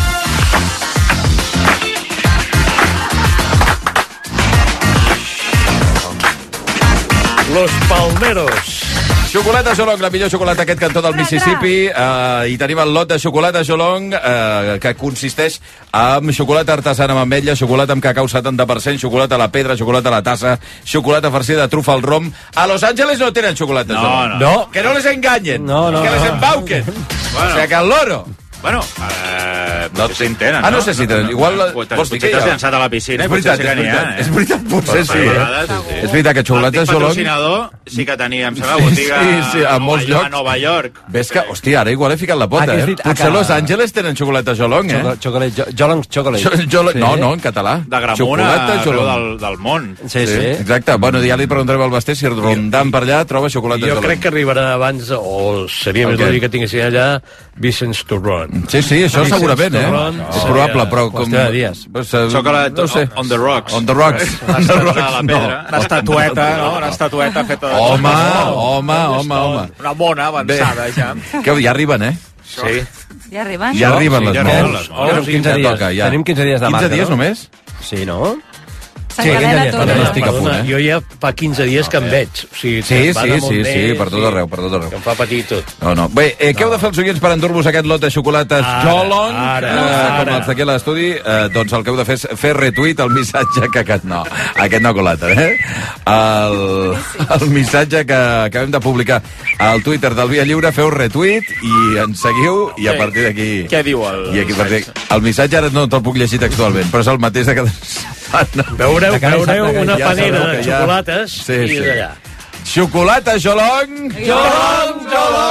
Los Palmeros. Xocolata Jolong, la millor xocolata aquest cantó del Mississippi. Uh, I tenim el lot de xocolata Jolong, uh, que consisteix en xocolata artesana amb ametlla, xocolata amb cacau setanta per cent, xocolata a la pedra, xocolata a la tassa, xocolata farcida de trufa al rom. A Los Angeles no tenen xocolata No, Jolong. no. No. Que no les enganyen. No, no, que les no. embauquen. Bueno. O sigui que el loro... Bueno, eh, potser sí en tenen, Ah, no sé si tenen. Igual... Potser vols dir que t'has hi ha? llançat a la piscina És i potser veritat, sí que és n'hi ha, veritat. eh? És veritat, potser sí, Per eh? vegades, sí, sí. És veritat que xocolata L'antic Jolong... patrocinador sí que tenia, em sembla, Sí, botiga sí, sí, a Nova molts York- llocs. a Nova York. Ves que, hòstia, ara igual he ficat la pota, Ah, que és eh? veritat, Potser que- Los Angeles tenen xocolata Jolong, eh? Xocolate, chocolate, Jolong Chocolate. Jo, jo, Sí. No, no, en català. De Gramona Xocolata arreu Jolong. del, del món. Sí, sí. Exacte. Bueno, ja li preguntarem al Basté si rondant per allà troba xocolata Jo Jolong. crec que arribarà abans, o seria El més què? lògic que tinguessin allà, Vicenç Torrón. Sí, sí, això Vicenç segurament, eh? Torrón És seria probable, però com... qüestió de dies. Pues, eh, Chocolate no sé. on the rocks. On the rocks. On the Una rocks, a la pedra. no. Una estatueta, no? Una estatueta feta de... Home, home, home, home. Una mona avançada, ja. Que ja arriben, eh? Sí. Ja arriben? Ja arriben les ja moles. arriben les moles. Tenim quinze Ja dies. toca, ja. Tenim quinze dies de marca, quinze dies no? només? Sí, no? Sant Adela tot. Perdona, no estic a punt, Perdona, eh? jo ja fa quinze dies que em veig. O sigui, Sí, va sí, de sí, Montnès, sí, per tot arreu, per tot arreu. Que em fa patir tot. No, no. Bé, eh, què heu de fer els oients per endur-vos aquest lot de xocolates Ara, Jolong? ara, eh, com ara. els d'aquí a l'estudi, eh, doncs el que heu de fer és fer retweet al missatge que aquest no, aquest no colata, eh? El, el missatge que acabem de publicar al Twitter del Via Lliure, feu retweet i ens seguiu i a partir d'aquí... Què diu el I aquí, a partir d'aquí- el missatge ara no te'l puc llegir textualment, però és el mateix de cada setmana. Veureu, De cara a veureu Santa una Ja panera sabeu de que ja- xocolates Sí, i sí. és allà. Xocolata Jolong! Jolong,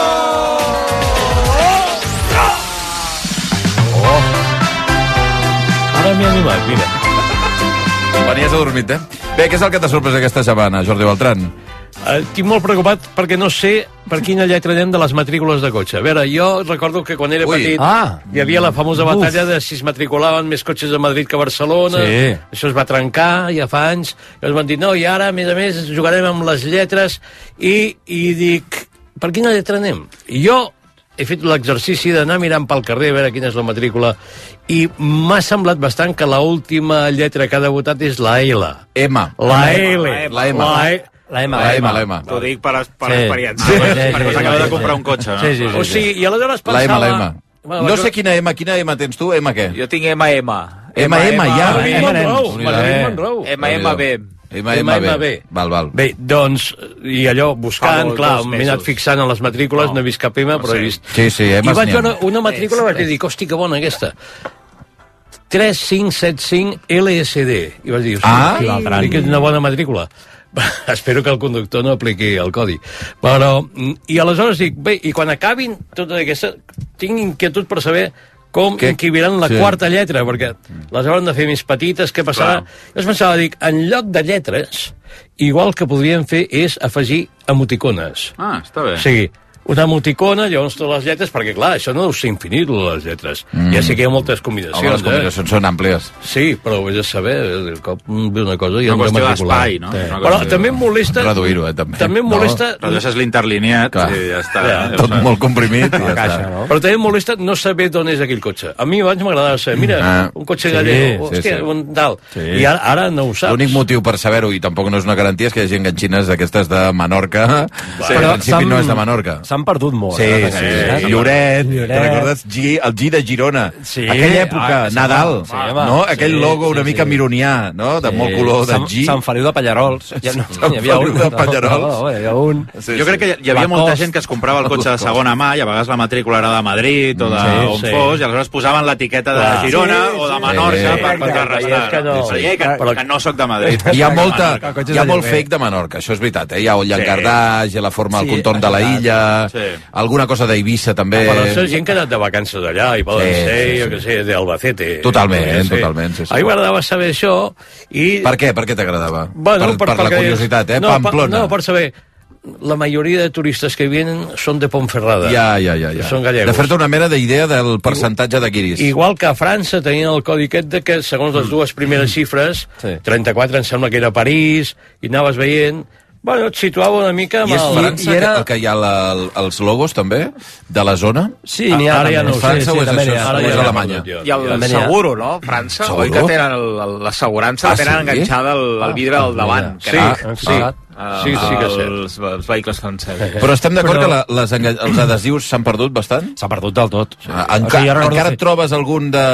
Ara m'he animat, mira. Venies adormit, eh? Bé, què és el que t'ha sorprès aquesta setmana, Jordi Beltran? Eh, Estic molt preocupat perquè no sé per quina lletra anem de les matrícules de cotxe. A veure, jo recordo que quan era Ui. petit Ah. hi havia la famosa Uf. batalla de si es matriculaven més cotxes a Madrid que a Barcelona. Sí. Això es va trencar ja fa anys. I ens van dir, no, i ara, a més a més, jugarem amb les lletres. I, i dic, per quina lletra anem? I jo he fet l'exercici d'anar mirant pel carrer a veure quina és la matrícula i m'ha semblat bastant que l'última lletra que ha debutat és la L. M. La L. La M. La E. La M. La M, la M. T'ho dic per, per Sí. experiència. Sí, sí, Perquè sí, s'acaba sí, de sí. comprar un cotxe, no? Sí, sí, sí. O sigui, i aleshores La M, pensava... la M. Bueno, No vaig- sé quina M, quina M tens tu? M què? Jo tinc M M. M M, ja. Marilyn Monroe, Unida. Marilyn Monroe. M M B. M M B. Val, val. Bé, doncs, i allò, Fa buscant, molt, clar, dos m'he anat mesos. fixant en les matrícules, no, No. no he vist cap M, però sé. he vist... Sí, sí, I M's vaig n'hi ha. veure una matrícula, vaig dir, hosti, que bona aquesta. tres cinc set cinc L S D. I vaig dir, hosti, Ah, que, dic que és una bona matrícula. Espero que el conductor no apliqui el codi. Però, mm, i aleshores dic, bé, i quan acabin tota aquesta, tinc inquietud per saber com Què? inquibiran la Sí. quarta lletra, perquè les hauran de fer més petites, què passarà? Clar. Jo es pensava, dic, en lloc de lletres, igual que podríem fer és afegir emoticones. Ah, està bé. O sigui, una emoticona, llavors totes les lletres, perquè clar, això no deu ser infinit, les lletres. Mm. Ja sé que hi ha moltes combinacions. Home, les combinacions eh? són àmplies. Sí, però ho vaig a saber, de cop ve una cosa i una hem de qüestió matricular. d'espai, no? Sí. Però també em molesta... Reduir-ho, eh, també. També em molesta... No, redueixes l'interlineat i ja està. Ja, tot molt comprimit i ja caixa, està. No? Però també em molesta no saber d'on és aquell cotxe. A mi abans m'agradava saber, mira, ah, un cotxe sí, gallego, sí, hòstia, sí. un tal. Sí. I ara, ara no ho saps. L'únic motiu per saber-ho, i tampoc no és una garantia, és que hi ha gent ganxines d'aquestes de Menorca, sí. Però en principi no és de Menorca. S'han perdut molt. Sí, eh, sí, sí, sí. Lloret, Lloret. Te recordes G, el G de Girona? Sí. Aquella època, ah, Nadal, sí, home, no? Aquell sí, logo una sí, mica sí. mironià, no? De sí. molt color de Sant, G. Sant Feliu de Pallarols. Ja no, Sant hi havia un. Feliu de Pallarols. No, no, hi havia un. Sí, jo crec que hi havia molta gent que es comprava el cotxe de segona mà i a vegades la matrícula era de Madrid o de sí, on sí. fos, i aleshores posaven l'etiqueta de Clar. Girona Sí, o de sí, Menorca sí, per sí, contrarrestar. que no. Sí, que, Però- que no sóc de Madrid. Hi ha molta, cotxes hi ha de molt lloguer. fake de Menorca, això és veritat, eh? Hi ha el llangardaix, hi ha la forma, el Sí, contorn de la exacte. illa, Sí. alguna cosa d'Eivissa també. Però això és gent que ha anat de vacances d'allà i poden Sí, ser, sí, sí. jo què sé, d'Albacete. Totalment, Jo què sé. totalment, sí, sí. A mi m'agradava saber això i... Per què? Per què t'agradava? Bueno, per, per, per la perquè- curiositat, eh? No, Pamplona. Per, no, per saber... La majoria de turistes que vienen són de Ponferrada. Ja, ja, ja. ja. Són gallegos. De fer-te una mena d'idea del percentatge de guiris. Igual que a França tenien el codi aquest de que, segons les dues primeres xifres, Sí. trenta-quatre em sembla que era París, i anaves veient... Bueno, et situava una mica amb I és el... França i era- el que hi ha la, el- els logos, també, de la zona? Sí, n'hi ha. Ara ja també. no ho sé, França sí, o és també això? n'hi ha. Ara O ja és no Alemanya? recordo, I el També n'hi ha. seguro, no? França, Seguro? oi que tenen el- el- l'assegurança, Ah, la tenen sí? enganxada al, al vidre del davant. Sí, que era, sí, eh, sí, sí que sé. els, els vehicles francesos. Però estem d'acord Però- que la, les enga- els adhesius s'han perdut bastant? S'ha perdut del tot. Ah, O enca sigui, jo recordo encara que- et trobes algun de,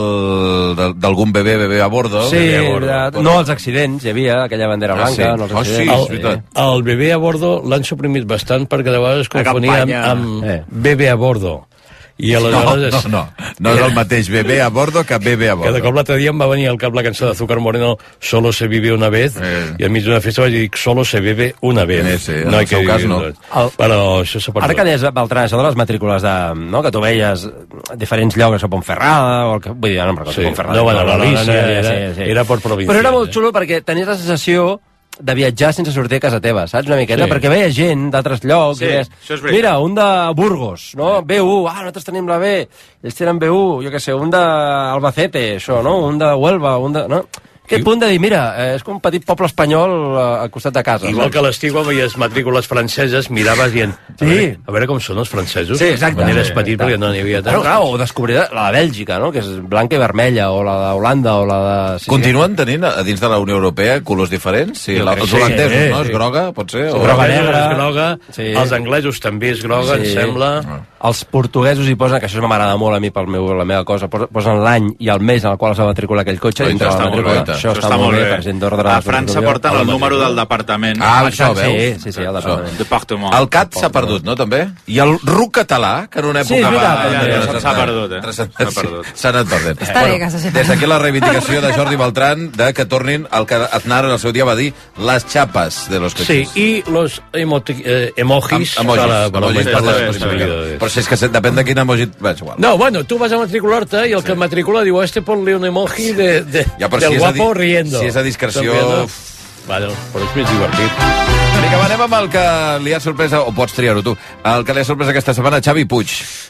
del, del, d'algun bebè, bebè a bordo? Sí, Bebè a bordo. de, no els accidents, hi havia aquella bandera Ah, blanca. sí? No els Oh, sí, accidents. és veritat. El bebè a bordo l'han suprimit bastant perquè de vegades confonia amb, campanya. amb Eh. bebè a bordo. I No, aleshores... no, no. No és el mateix bebè a bordo que bebè a Que de bordo. cop l'altre dia em va venir al cap la cançó d'Azúcar Moreno Solo se vive una vez Eh. i enmig d'una festa vaig dir Solo se bebe una vez. Eh, sí, en no el hay que seu cas, vivir no. dos. El- Però això s'ha perdut. Ara que deies, Beltrán, això de les matrícules de, no, que tu veies diferents llocs a Pontferrada, o el que, vull dir, ara no em recordo, Sí, Pontferrada. no, bueno, la Galícia, era- sí, sí. era per província, Però era molt eh? xulo perquè tenies la sensació de viatjar sense sortir a casa teva, saps? Una miqueta, Sí. perquè veia gent d'altres llocs. Sí, i deies, això és veritat. mira, un de Burgos, no? B u, ah, nosaltres tenim la B, ells tenen B u, jo què sé, un d'Albacete, això, no? Un de Huelva, un de... No? Aquest punt de dir, mira, eh, és com un petit poble espanyol eh, al costat de casa. Igual saps? que a l'estiu quan veies matrícules franceses, miraves dient, a, Sí. veure, a veure com són els francesos. Sí, exacte. Quan eres Sí, petit, exacte. perquè no n'hi havia Bueno, tant. clar, o descobrir la de Bèlgica, no? Que és blanca i vermella, o la d'Holanda, o la de... Sí, Continuen tenint a dins de la Unió Europea colors diferents? Sí, Jo la, crec els que sí, holandesos, sí, no? sí. És groga, pot ser? O... Groga Els negra. és groga, Sí. els anglesos també és groga, em sembla. Els portuguesos hi posen, que això m'agrada molt a mi pel meu, la meva cosa, posen- posen l'any i el mes en el qual es va matricular aquell cotxe. Oita, dintre de la està molt matrícula. bé, Això està molt bé, per gent d'ordre. A França porten el número del departament. Ah, això, Sí, veus? sí, sí, el departament. Departement. El cat s'ha perdut, no, també? I el ruc català, que en una Sí, època és veritat, va... també. Ja, ja, s'ha perdut, eh? Transcendent, S'ha perdut. sí, S'ha anat perdent. Està bé que s'hagi Des d'aquí la reivindicació de Jordi Beltrán de que tornin el que Aznar en el seu dia va dir les xapes de los Sí, cotxes. i los emoti eh, emojis, Em- emojis, para, para emojis aumentar per les les possibilitats. Però si és que se- depèn de quin emoji... Bé, és igual. No, bueno, tu vas a matricular-te i el que et matricula diu este ponle un emoji de, de, Ja, però del si és a guapo di- riendo. si és a discreció, También, uf. Bueno, però és més divertit. Vinga, va, anem amb el que li ha sorpresa, o pots triar-ho tu, el que li ha sorpresa aquesta setmana, Xavi Puig.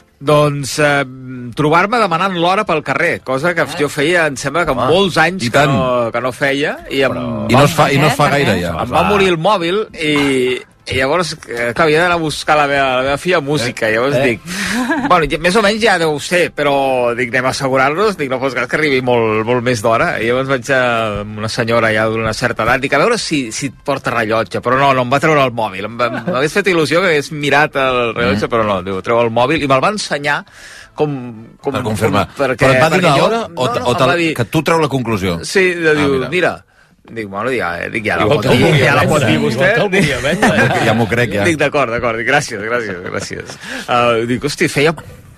Doncs eh, trobar-me demanant l'hora pel carrer, cosa que jo feia, em sembla que Home, molts anys i que tant. no, que no feia. I, em, I no es fa, i no es fa gaire, ja. em va morir el mòbil i, i llavors, eh, clar, havia d'anar a buscar la meva, la meva filla música. I llavors Eh? dic, bueno, ja- més o menys ja deu ser, però dic, anem a assegurar-nos, dic, no fos cas que arribi molt, molt més d'hora. I llavors vaig a amb una senyora ja d'una certa edat, dic, a veure si, si et porta rellotge, però no, no, em va treure el mòbil. Em va- M'hagués fet il·lusió que hagués mirat el rellotge, però no, diu, treu el mòbil, i me'l va ensenyar com... com Per confirmar. Com, perquè, Però et va dir perquè una jo- hora o, no, no, o em te, va dir, que tu treu la conclusió? sí, de, diu, mira. mira, dic, bueno, dic, ja, dic, ja la Igual pot te'l dir, volia ja la pot vendre, dir vostè. igual te'l volia vendre. Ja m'ho crec, ja. Dic, d'acord, d'acord, dic, gràcies, gràcies, gràcies. Uh, dic, hosti, feia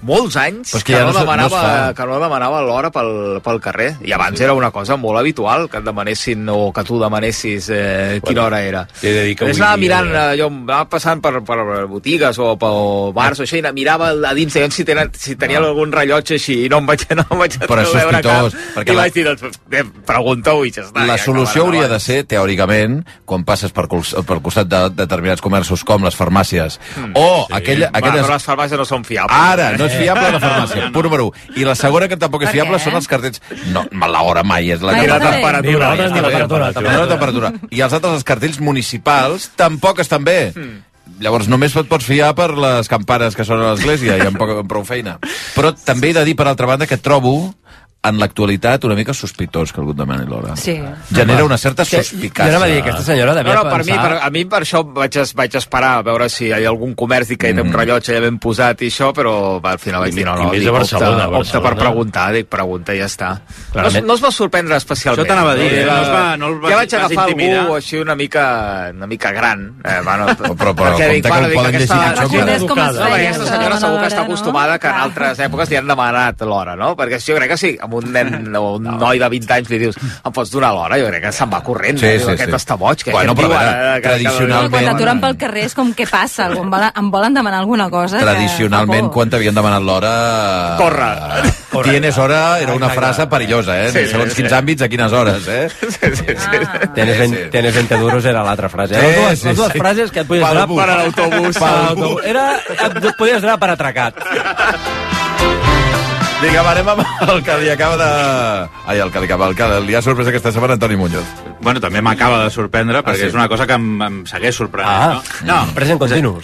molts anys Pues que que, ja no no se- no es demanava, fa. que no demanava l'hora pel, pel carrer. I abans era una cosa molt habitual que et demanessin, o que tu demanessis eh, quina hora era. T'he de dir que Després avui anava dia- mirant, eh, jo anava passant per, per botigues o per bars o així, i mirava a dins de si, tenen, si tenien No. algun rellotge així, i no em vaig, no em vaig Però és veure cap. sospitós, perquè I la- vaig dir, doncs, eh, pregunta-ho i ja està. La ja solució acabarà hauria de abans. ser, teòricament, quan passes per, col- per costat de determinats comerços com les farmàcies, Mm. o Sí. aquella, Va, aquelles... però les farmàcies no són fiables. Ara, no és fiable la farmàcia, punt número u. I la segona, que tampoc és Per fiable, què? són els cartells... No, l'hora mai és la Mai que- està bé. Temperatura, Ni ja l'hora ni està la bé. temperatura. Temperatura. La temperatura. I els altres, els cartells municipals, tampoc estan bé. Llavors només et pots fiar per les campanes que són a l'església i amb, poca, amb prou feina. Però també he de dir, per altra banda, que trobo en l'actualitat una mica sospitós que algú et demani l'hora. Sí. Genera una certa Que- suspicàcia. jo anava a dir, aquesta senyora devia No, no, per mi, pensar- per, a mi per això vaig, es, vaig esperar a veure si hi ha algun comerç i que té un rellotge ja ben posat i això, però va, al final vaig dir no, I no, més dic, a Barcelona, opta, a opta per Barcelona. preguntar, dic, pregunta i ja està. No, es- Clarament. no es va sorprendre especialment. Això t'anava a dir, No, eh? era- No es va- no el vas- ja vaig vas agafar intimidar. algú així una mica, una mica gran. Eh, bueno, però, però, perquè dic, compte que bueno, el dic, poden aquesta, llegir pitjor que- aquesta, Com es no, feia, aquesta això, senyora de segur que l'hora, està no? acostumada que en altres èpoques li han demanat l'hora, no? Perquè jo crec que sí, amb un nen o un noi de vint anys li dius, em pots donar l'hora? Jo crec que se'n va corrent. Sí, eh? sí, Diu, aquest sí. està boig. Que Bueno, aquest però diu, a veure, ara, que- que- tradicionalment- Quan t'aturen pel carrer és com, què passa? Algú em volen, em volen demanar alguna cosa? Tradicionalment, que... quan t'havien demanat l'hora... Corre. Corre. Tienes hora era una frase perillosa, eh? Sí, sí, Segons sí. quins àmbits, a quines hores, eh? Tienes, veinte, tienes veinte duros era l'altra frase. Sí, Sí, les dues, sí, les dues sí. frases que et podies Pel donar bus. Per a l'autobús. Per a l'autobús. Era, et podies donar per atracat. Digue'm, anem amb el que li acaba de... Ai, el que li acaba, el que li ha sorprès aquesta setmana Antoni Muñoz. Bueno, també m'acaba de sorprendre, perquè sí? és una cosa que em, em segueix sorprenent. Ah, no? no, present continus.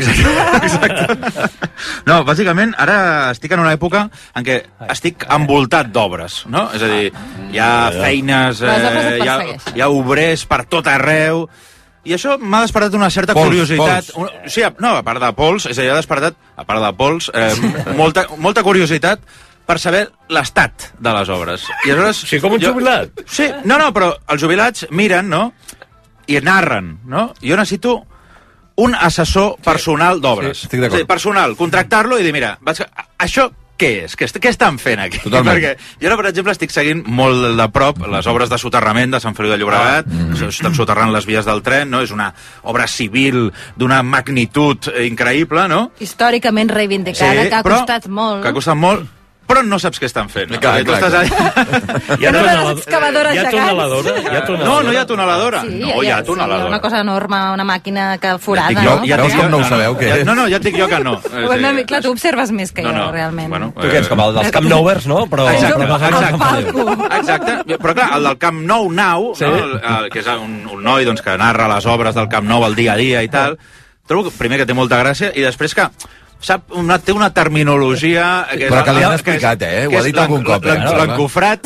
No, bàsicament, ara estic en una època en què estic envoltat d'obres, no? És a dir, hi ha feines, Les obres et eh, hi, ha, persegueixen. hi ha obrers per tot arreu, i això m'ha despertat una certa Pols, curiositat. pols. Un, sí, no, a part de pols, és a dir, ha despertat, a part de pols, eh, molta, molta curiositat per saber l'estat de les obres. I aleshores... Sí, com un jubilat. Sí, no, no, però els jubilats miren, no?, i narren, no? Jo necessito un assessor personal d'obres. Sí, estic d'acord. És a dir, personal, contractar-lo i dir, mira, vaig, això què és? Què, est- què estan fent aquí? Totalment. Perquè jo ara, per exemple, estic seguint molt de prop les obres de soterrament de Sant Feliu de Llobregat, Mm. mm. estan soterrant les vies del tren, no? És una obra civil d'una magnitud eh, increïble, no? Històricament reivindicada, que ha però- costat molt. Que ha costat molt, però no saps què estan fent. No? Clar, Perquè tu clar, estàs clar. allà... Hi ha Una de les tuneladora- excavadores hi ha gegants. tuneladora? Hi ha tuneladora? No, no hi ha tuneladora. Sí, no, hi ha tuneladora. Una cosa enorme, una màquina que forada, Ja et dic no? jo- ja et Veus dic com jo- no ho sabeu, què ja- és? No, no, ja et dic jo que no. És Bueno, a dir, clar, tu observes més que no, jo, no, realment. Bueno, Tu què ets, com el dels Camp Nouers, no? Però, Exacte, però, però, exacte. Exacte, però clar, el del Camp Nou Now, Sí. no? el, el, que és un, un noi doncs, que narra les obres del Camp Nou el dia a dia i tal, trobo que, primer que té molta gràcia i després que sap, una, té una terminologia... Que és Però que li han és- explicat, eh? Ho que ha és dit algun cop, eh? l'en- L'encofrat.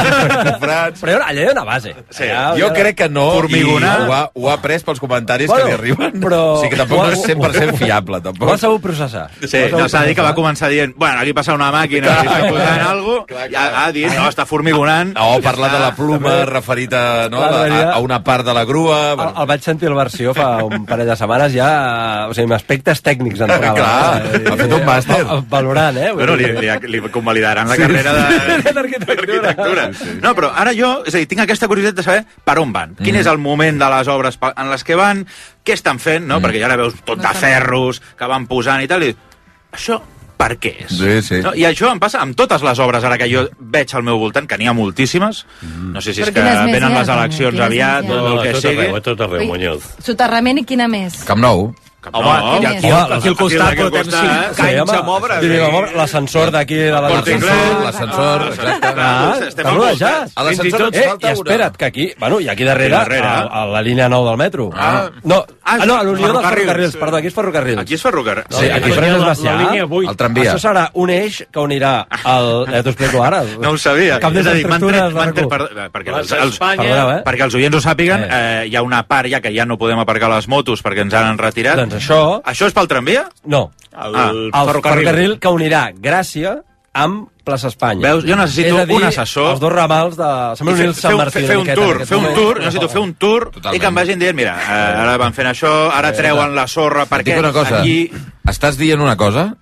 Frats. però allà hi ha una base. Sí. Allà, Jo crec que no, Formigonar. i ho ha, ho ha pres pels comentaris Bueno, que li arriben. però- O sigui que tampoc ho ha- no és cent per cent fiable, Ho tampoc. ha sabut processar. Sí, no, s'ha de dir que va començar dient, bueno, aquí passa una màquina i està posant alguna cosa, i ha, ha dit, no, està formigonant. No, parlar de la pluma referit a, no, a, a una part de la grua... El, el vaig sentir el versió fa un parell de setmanes ja, o sigui, amb aspectes tècnics entrava. Clar, eh? ha fet un màster. Va- Valorant, eh? Bueno, li, li, li convalidaran la Sí, carrera de... de l'arquitectura. d'arquitectura. No, però ara jo, és a dir, tinc aquesta curiositat de saber per on van. Quin és el moment de les obres pa- en les que van, què estan fent, no? Perquè ja ara veus tot de ferros que van posant i tal, i això per què és? Sí, sí. No? I això em passa amb totes les obres ara que jo veig al meu voltant, que n'hi ha moltíssimes. No sé si és Però que quines més venen hi ha, les eleccions Quines aviat més hi ha? o No, el no, a que tot sigui. arreu, a tot arreu, Ui. Muñoz. Soterrament i quina més? Camp Nou. Home, què i més? aquí, Home, Aquí al costat portem cinc anys amb obres. Sí, home, l'ascensor d'aquí de la... Corte Inglés. L'ascensor, exacte. Ah, estem està al rodejat. costat. A l'ascensor ens Eh, falta i espera't, que aquí... Bueno, i aquí darrere, Aquí darrere. a, a la línia nou del metro. Ah. No, Ah, ah, no, a l'Unió dels ferrocarrils. Ferrocarrils, perdó, aquí és Ferrocarrils. Aquí és ferrocarril. Sí, aquí la- frenes la- Macià. la línia vuit. El tramvia. Això serà un eix que unirà el... Ja t'ho explico ara. No ho sabia. Cap És a dir, m'han tret, d'infraestructures m'han tret, de per, RAC1. perquè, Les els, els, Espanya- Perdoneu, eh? perquè els oients ho sàpiguen, Eh. eh, hi ha una part ja que ja no podem aparcar les motos perquè ens han retirat. Doncs això... Això és pel tramvia? No. El, Ah, El ferrocarril. ferrocarril que unirà Gràcia amb Plaça Espanya. Veus? Jo necessito És a dir, un assessor. Els dos ramals de... Sembla I unir el fer, Sant fer, Martí. fer, fer una un miqueta en tour, aquest fer un moment. tour, necessito fer un tour Totalment. i que em vagin dient, mira, eh, ara van fent això, ara treuen la sorra Et dic perquè una cosa, aquí... estàs dient una cosa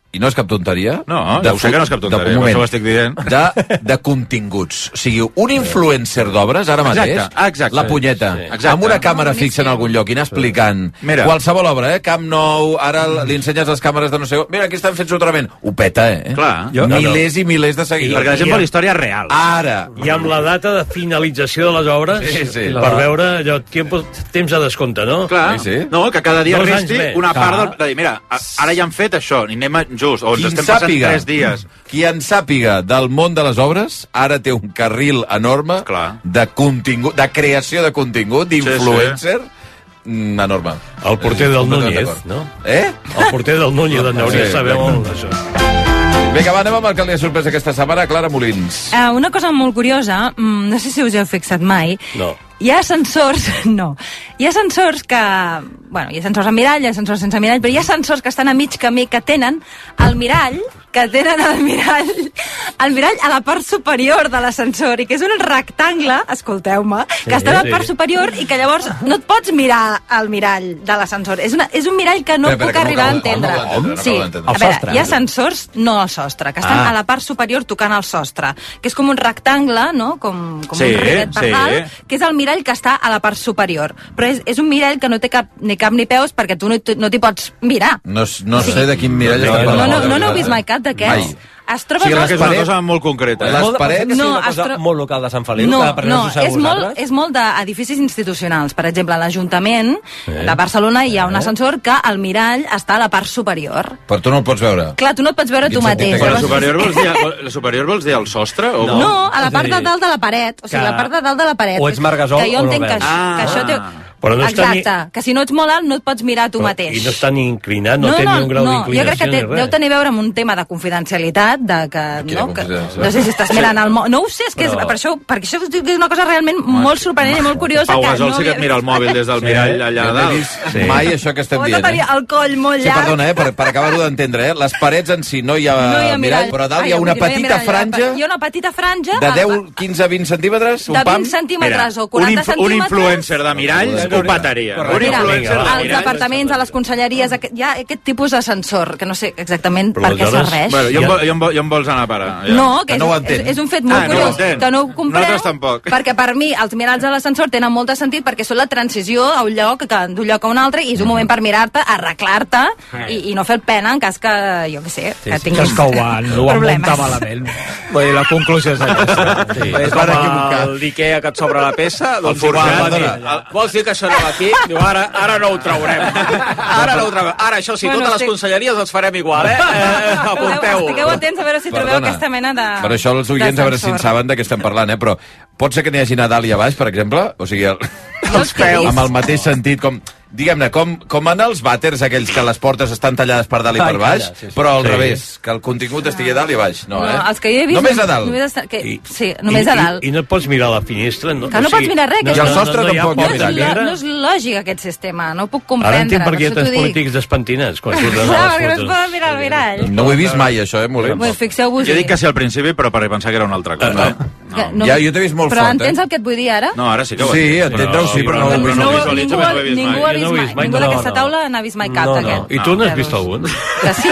i no és cap tonteria... No, ja ho sé que no és cap tonteria, per això ho estic dient. De, de continguts. O sigui, un influencer d'obres, ara mateix, exacte, exacte. la punyeta, sí. Exacte. Amb una càmera fixa en algun lloc i anar explicant Mira. qualsevol obra, eh? Camp Nou, ara li ensenyes les càmeres de no sé... Mira, aquí estan fent soterrament. Ho peta, eh? Clar. Jo, milers no, no. i milers de seguidors. Perquè la gent vol història real. Ara. I amb la data de finalització de les obres, sí, sí. per veure allò, temps, temps de descompte, no? Clar. Sí, sí. No, que cada dia Dos resti una part del... de dir, mira, ara ja han fet això, i anem a, just, o ens estem passant sàpiga, tres dies. Qui en sàpiga del món de les obres, ara té un carril enorme Clar. de contingut, de creació de contingut, d'influencer, sí, sí. enorme. El porter del Núñez, no? Eh? El porter del Núñez en hauria de saber molt d'això. Vinga, va, anem amb el que li ha sorprès aquesta setmana, Clara Molins. Uh, una cosa molt curiosa, no sé si us heu fixat mai, no. Hi ha sensors, no, hi ha sensors que, bueno, hi ha sensors amb mirall, hi ha sensors sense mirall, però hi ha sensors que estan a mig camí que tenen el mirall, que tenen el mirall, el mirall a la part superior de l'ascensor, i que és un rectangle, escolteu-me, sí, que està a la part sí. superior i que llavors no et pots mirar al mirall de l'ascensor. És, una, és un mirall que no però, puc arribar a entendre. Com? Sí, a veure, hi ha sensors, no al sostre, que estan ah. a la part superior tocant el sostre, que és com un rectangle, no?, com, com sí, un rivet per sí. dalt, que és el mirall que està a la part superior. Però és, és un mirall que no té cap, ni cap ni peus perquè tu no, no t'hi pots mirar. No, no sí. sé de quin mirall no, està parlant. No, no, no, no heu vist mai cap d'aquests. Es troba sí, que és una cosa molt concreta. Eh? Les parets... No, és una cosa tro... molt local de Sant Feliu. No, que no, és molt, és molt d'edificis institucionals. Per exemple, a l'Ajuntament sí. de Barcelona hi ha un ascensor que el mirall està a la part superior. Però tu no el pots veure. Clar, tu no et pots veure tu mateix. Però la superior vols dir, la superior vols dir al sostre? O... No. no, a la part de dalt de la paret. O sigui, que... la part de dalt de la paret. O ets Margasol que jo o no entenc que, ah. que això té... Però no Exacte, ni... que si no ets molt alt no et pots mirar tu però, mateix. I no està ni inclinat, no, no té no, ni un grau no, d'inclinació. Jo crec que té, deu tenir a veure amb un tema de confidencialitat, de que, no, que no sé si estàs mirant el mòbil. No ho sé, és que és, però... per això, perquè això és una cosa realment Home, molt sorprenent i molt curiosa. Pau Gasol no sí que et mira el mòbil des del mirall allà dalt. Sí. Mai això que estem dient. Eh? El coll molt llarg. Sí, perdona, eh, per, per acabar-ho d'entendre, eh? Les parets en si no hi ha, no hi ha mirall, però a dalt Ai, hi ha una petita franja... Hi ha una petita franja... De deu, quinze, vint centímetres? De vint centímetres o quaranta centímetres... Un influencer de miralls ho petaria. Un influencer als departaments, a les conselleries, hi ha aquest tipus de sensor, que no sé exactament per què serveix. Bueno, jo, ja. jo, jo em vols anar a parar. Ja. No, que, que no és, és, és un fet molt ah, curiós, no que no ho compreu, Nosaltres tampoc. Perquè per mi els miralls de l'ascensor tenen molt de sentit perquè són la transició a un lloc, d'un lloc a un altre, i és un moment per mirar-te, arreglar-te, i, i no fer pena en cas que, jo què sé, sí, que tinguis sí, que ho van, ho van muntar malament. Vull dir, la conclusió és aquesta. Sí. És com el d'Ikea que et sobra la peça, doncs igual, el, vols dir que això no va aquí? Diu, ara, ara no ho traurem. Ara no ho traurem. Ara, això sí, bueno, totes les conselleries els farem igual, eh? eh apunteu-ho. Estigueu atents a veure si trobeu aquesta mena de... Per això els oients, a veure si en saben de què estem parlant, eh? Però pot ser que n'hi hagi a dalt i a baix, per exemple? O sigui, el... els peus. Amb el mateix sentit, com... Diguem-ne, com, com en els vàters aquells que les portes estan tallades per dalt i per baix, Ai, sí, sí. però al sí. revés, que el contingut estigui a dalt i a baix. No, no eh? Els que jo he vist... Només a dalt. Només a, que, I, sí, només i, a dalt. I, I no et pots mirar a la finestra. No? Que no o sigui, pots mirar res. No, I el sostre no, no, tampoc. No, no, és, no és lògic aquest sistema, no ho puc comprendre. Ara entenc per què hi ha tants polítics despentinats. Quan Clar, perquè no es poden mirar al mirall. No ho he vist mai, això, eh, Molins? Pues fixeu-vos-hi. Jo dic que sí al principi, però per pensar que era una altra cosa. Ja, jo t'he vist molt fort, eh? Però entens el que et vull dir ara? No, ara sí que ho he vist. Sí, entendre-ho sí, però no ho he vist. Ningú ha vist mai. Ningú d'aquesta taula n'ha vist mai cap d'aquest. I tu n'has vist algun? Que sí.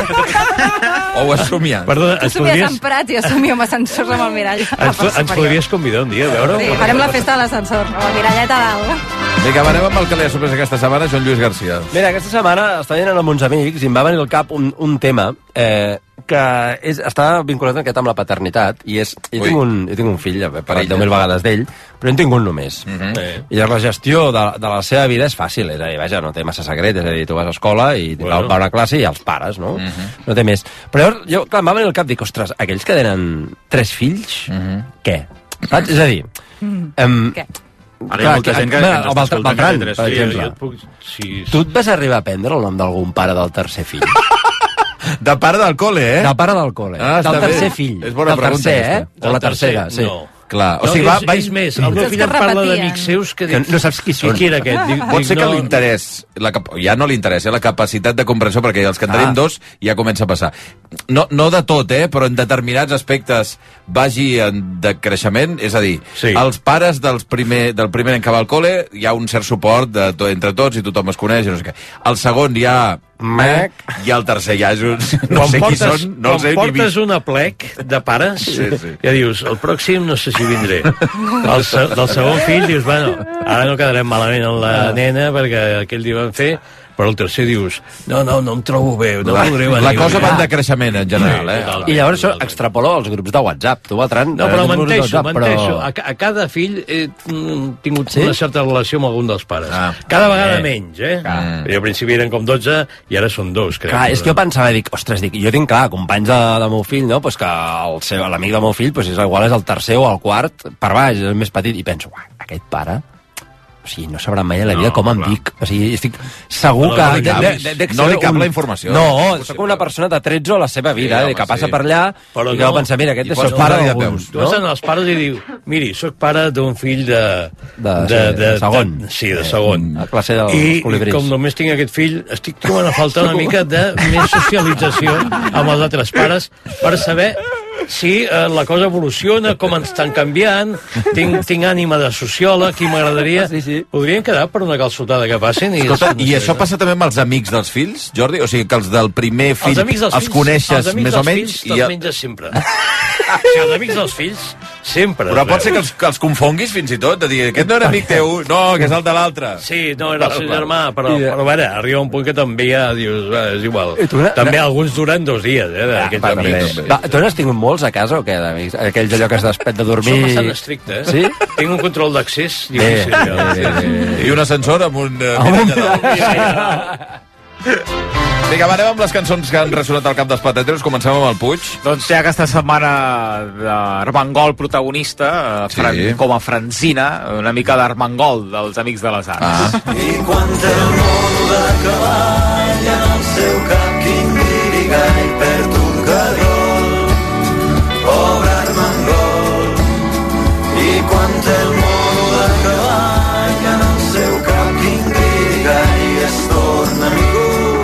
O ho has somiat. Perdona, tu somies en Prats i jo somio amb ascensors amb el mirall. Ens podries convidar un dia a veure? Sí, farem la festa de l'ascensor, amb el mirallet a dalt. Vinga, anem amb el que li ha sorprès aquesta setmana, Joan Lluís García. Mira, aquesta setmana estava anant amb uns amics i em va venir al cap un, un tema eh, que és, està vinculat aquest amb la paternitat, i és... Jo tinc, un, jo tinc un fill, he parlat deu mil vegades d'ell, però en tinc un només. Uh -huh. eh, I llavors la gestió de, de la seva vida és fàcil, és a dir, vaja, no té massa secret, és a dir, tu vas a escola i bueno. va a una classe i els pares, no? Uh -huh. No té més. Però llavors, jo, clar, em va venir al cap, dic, ostres, aquells que tenen tres fills, uh -huh. què? Saps? És a dir... Um, què? Ara hi ha molta gent que, que ens està escoltant que té tres per fills. Exemple. Puc... Sí, sí. Tu et vas arribar a prendre el nom d'algun pare del tercer fill? De pare del cole, eh? De pare del cole. Ah, del tercer bé. fill. És bona del pregunta, tercer, eh? O la tercera, sí. No. Clar, o no, sigui, és, va, va... és més, el meu fill em parla d'amics seus que, dic, que no saps qui són. Qui era aquest? Dic, Pot ser dic, que no... l'interès, la cap... ja no l'interessa, la capacitat de comprensió, perquè els que en tenim ah. dos ja comença a passar. No, no de tot, eh, però en determinats aspectes vagi en de creixement, és a dir, sí. els pares dels primer, del primer en que va al col·le hi ha un cert suport de to, entre tots i tothom es coneix i no sé què. El segon ja Mac. I el tercer ja és un... No sé qui són, no els he ni Quan portes vist. una plec de pares, Sí, sí. ja dius, el pròxim no sé si vindré. El, se, del segon fill dius, bueno, ara no quedarem malament amb la nena perquè aquell dia van fer, però el tercer dius, no, no, no em trobo bé, no podré venir. La cosa va de creixement en general, eh? I llavors això extrapola als grups de WhatsApp. Tu, Bertran... No, però eh, menteixo, WhatsApp, menteixo. però- A, ca- a cada fill he mm, tingut Sí? una certa relació amb algun dels pares. Ah. Cada vegada Eh. menys, eh? I al principi eren com dotze i ara són dos, crec. Clar, és que jo pensava, dic, ostres, dic, jo tinc, clar, companys de, de meu fill, no?, pues que el seu- l'amic del meu fill pues, és igual és el tercer o el quart per baix, és el més petit, i penso, uah, aquest pare... O sigui, no sabrà mai a la vida No, com em clar. dic. O sigui, estic segur No, que... no li cap- de- de- dec no ser li cap un- la informació. No, soc una persona de tretze a la seva vida, Sí, eh, home, que passa sí. per allà Però i que no. va pensar, mira, aquest I és pots el pare posar-hi de d'alguns. Tu vas anar als pares i diu, miri, sóc pare d'un fill de... De- sí, de segon. De, sí, de segon. A classe dels I, I colibrís. com només tinc aquest fill, estic trobant a faltar una mica de més socialització amb els altres pares per saber si eh, la cosa evoluciona, com ens estan canviant, tinc, tinc ànima de sociòleg i m'agradaria... Sí, sí. Podrien quedar per una calçotada que passin i... Escolta, i això passa també amb els amics dels fills, Jordi? O sigui, que els del primer fill Els amics dels els fills, coneixes els amics més o dels menys? fills te'ls menges sempre. Sí, els amics dels fills, sempre. Però els pot ser que veus. els, que els confonguis fins i tot, de dir, aquest no era amic teu, no, que és el de l'altre. Sí, no, era el seu Val, val. germà, però, I de- però a veure, arriba un punt que també ja dius, va, és igual. I tu, També ne- alguns duren dos dies, eh, d'aquests Va, amics. també. Va, tu n'has tingut molts a casa o què, d'amics? Aquells allò que has despet de dormir... Soc bastant estricte, eh? Sí? Tinc un control d'accés Bé, difícil. bé, jo. bé, bé, bé. I un ascensor amb un... Uh, Amb un Vinga, va, anem amb les cançons que han ressonat al cap dels patateros. Comencem amb el Puig. Doncs ja aquesta setmana d'Armengol protagonista, eh, Sí. Fran, com a Franzina, una mica d'Armengol dels Amics de les Arts. Ah. I quan el mono de cavall en el seu cap quin guirigall perd un cargol, pobre Armengol. I quan el mono de cavall en el seu cap quin guirigall es torna amigo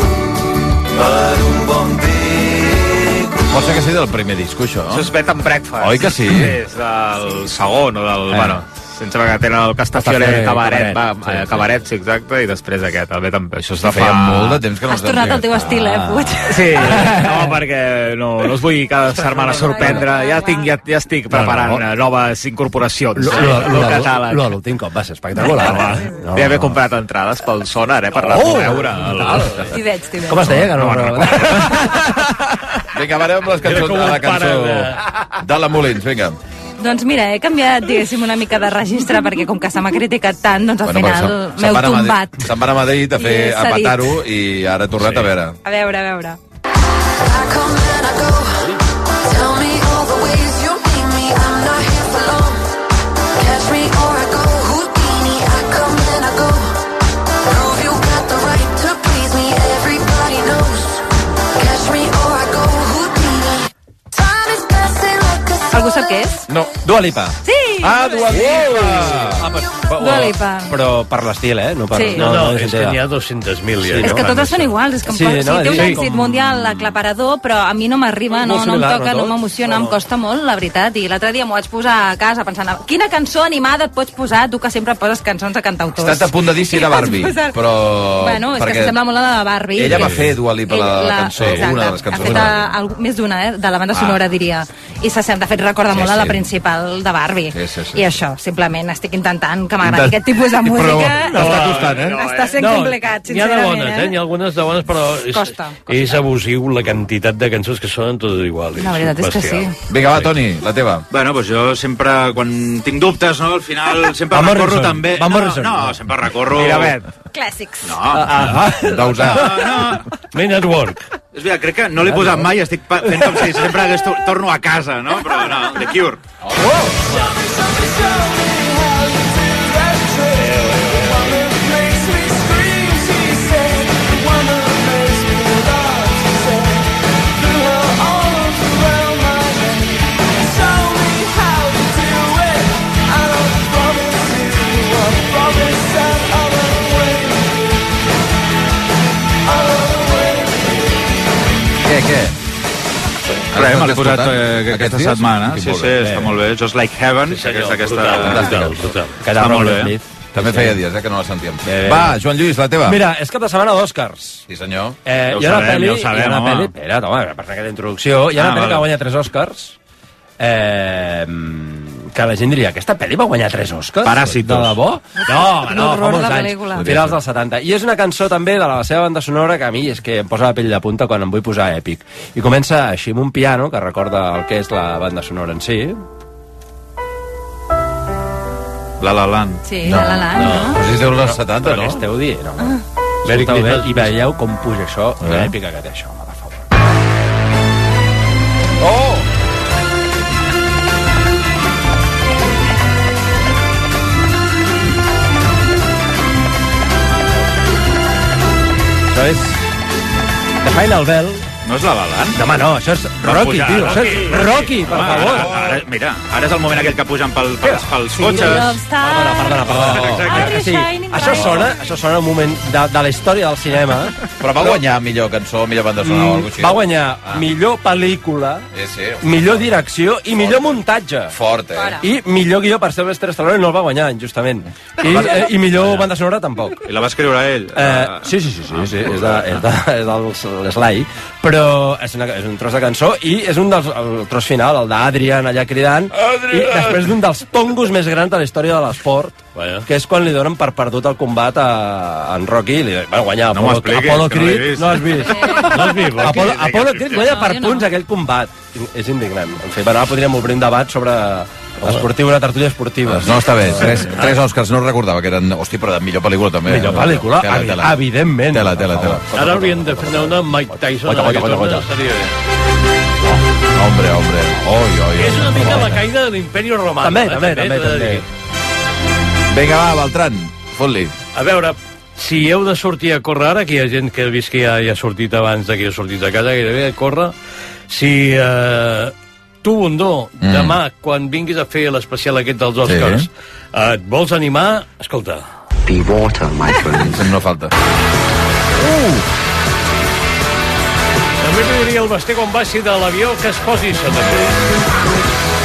per un bon pic. Pot ser que sigui del primer disco, això. Això és Bed and Breakfast. Oi que sí? És del segon, o del... Eh. Bueno, sense que tenen el Castafiore Castafiore Cabaret, Cabaret, va, sí, eh, sí. Cabaret, sí, exacte, i després aquest, el Bed and... Això és de Feia molt de temps que no Has tornat al teu estil, eh, Puig? Sí, no, perquè no, no us vull cada setmana sorprendre. Ja, tinc, ja, ja estic preparant No, no. eh, noves incorporacions. Lo, eh, lo, del lo, catàleg. lo, lo, l'últim cop va ser espectacular. No, No, ja havia no. comprat entrades pel Sonar, eh, per anar Oh, a veure. El... T'hi veig, t'hi veig. Com es deia? Que no, No, no, no. Vinga, va, anem amb les cançons, Era com a la un pare cançó de- de la Molins, vinga. Doncs mira, he canviat, diguéssim, una mica de registre, perquè com que se m'ha criticat tant, doncs al Bueno, final però se'n- se'n m'heu van a Madrid- tombat. Se'n van a Madrid a I fer he a cedit. petar-ho i ara ha tornat Sí. a veure. A veure, a veure. I come and I go. Tell me all the ways you need me. I'm not here for long. Catch me or I go Houdini. I come and I go. Prove you got the right to please me. Everybody knows. Catch me or I go Houdini. Time is passing like a Algú sap què és? No. Dua Lipa. Sí! Ah, Dua Lipa! Ah, però, Dua Lipa. però per l'estil, eh? No, per, Sí. No, no, és és que n'hi ha dos-cents mil. Sí, Ja, És no? que totes són iguals, és que em Sí, pot, no, sí, té un dic- èxit mundial aclaparador, però a mi no m'arriba, no, Molt no em similar, toca, no, no tot? m'emociona, em costa molt, la veritat. I l'altre dia m'ho vaig posar a casa pensant, quina cançó animada et pots posar, tu que sempre poses cançons de He cantautors. estat a punt de dir si era I vaig Barbie, posar- però... Bueno, és que perquè sembla molt la de Barbie. Ella va que- fer Dua Lipa, la, Ell- cançó, exacte, una de les cançons. ha fet a, a, més d'una, eh, de la banda Ah. sonora, diria. I se sent, de fet, recorda Sí, molt a la sí. principal de Barbie. Sí, sí, sí. I això, simplement, estic intentant que m'agradi Intent- aquest tipus de música. Però t'està costant, eh? Està sent No, complicat, N'hi ha de sincerament. bones, eh? N'hi ha algunes de bones, però és, Costa, és abusiu la quantitat de cançons que sonen totes iguals. La veritat és que sí. Vinga, va, Toni, la teva. Bueno, doncs jo sempre, quan tinc dubtes, no, al final sempre Va recorro Morrison, també... va no, Morrison. no, sempre recorro... Miravet. Clàssics. No, Ah, Dausà. no, no. Men at Work. És veritat, crec que no l'he posat mai, estic pa- fent com si sempre hagués to torno a casa, no? Però no, The Cure. Què, què? Res, me l'he posat escoltat eh, aquests aquesta dies? setmana. Sí, Sí, molt sí, bé. està molt bé. Just Like Heaven, Sí, senyor, aquesta... brutal, aquesta... brutal, brutal. Que era Està molt Robert bé. Smith. També Sí. feia dies, eh, que no la sentíem. Eh, Va, Joan Lluís, la teva. Mira, és cap de setmana d'Oscars. Sí, senyor. Eh, Ja ho hi ha una sabem, pel·li, ja ho sabem, hi ha una home. pel·li, espera't, home, per fer aquesta introducció, hi ha Ah, una pel·li vale. que guanya tres Oscars, eh, que la gent diria, aquesta pel·li va guanyar tres Oscars? Paràsitos. De debò? No, home, Un no, fa horror molts de anys, pel·lícula. finals dels setanta. I és una cançó també de la seva banda sonora que a mi és que em posa la pell de punta quan em vull posar èpic. I comença així amb un piano que recorda el que és la banda sonora en si. La La Land. Sí, La La Land, no? Però si esteu als setanta, Però no? què esteu dient, no? Ah. Escolteu bé i veieu com puja això, Eh? l'èpica que té això, home, per favor. Oh! Això és The Final Bell. No és la La Land? No, home, no, això és Va Rocky, pujar, tio. Això és Rocky, per Home, favor. Ara, ara, mira, ara és el moment aquell que pugen pel, pels, pels cotxes. Perdona, perdona, perdona. Exacte. Sí, això sona, això sona un moment de, de la història del cinema. Però va guanyar millor cançó, millor banda sonora o alguna cosa així. Va guanyar millor pel·lícula, Sí, sí. millor direcció i millor muntatge. Fort, eh? I millor guió per Sylvester Stallone no el va guanyar, justament. I, eh, i millor banda sonora tampoc. I la va escriure ell. Eh, sí, sí, sí, sí, sí, és, de, és, de, és del l'Sly, però és, una, és un tros de cançó i és un dels, el tros final, el d'Adrian allà cridant, i després d'un dels tongos més grans de la història de l'esport, que és quan li donen per perdut el combat a, a en Rocky, li, bueno, guanya No m'ho Apollo, expliquis, Apollo que no l'he Creed, vist. no has vist? No has vist, Rocky? Apollo, Apollo Creed guanya per No, jo no. punts aquell combat. És indignant. En fi, bueno, ara podríem obrir un debat sobre esportiu, una tertúlia esportiva. No, està bé. Tres, tres Oscars, no recordava que eren... Hosti, però de millor pel·lícula també. Millor pel·lícula, Tela, evi- tela. evidentment. Tela, tela, tela. Ara haurien de fer una Mike Tyson. Goita, goita, goita, goita. Seria bé. Hombre, hombre. Oi, oi, És una oi. mica la caïda de l'imperi romà. També, eh, també, també, t'he de també. dir. Vinga, va, Beltran, fot-li. A veure, si heu de sortir a córrer ara, que hi ha gent que he vist que ja, ja ha sortit abans de que ha sortit a casa, gairebé a córrer, si eh, tu, Bundó, Mm. demà, quan vinguis a fer l'especial aquest dels Oscars, Sí. eh, et vols animar, escolta. Be water, my friend. No falta. També li diria al Basté quan baixi de l'avió que es posi això també.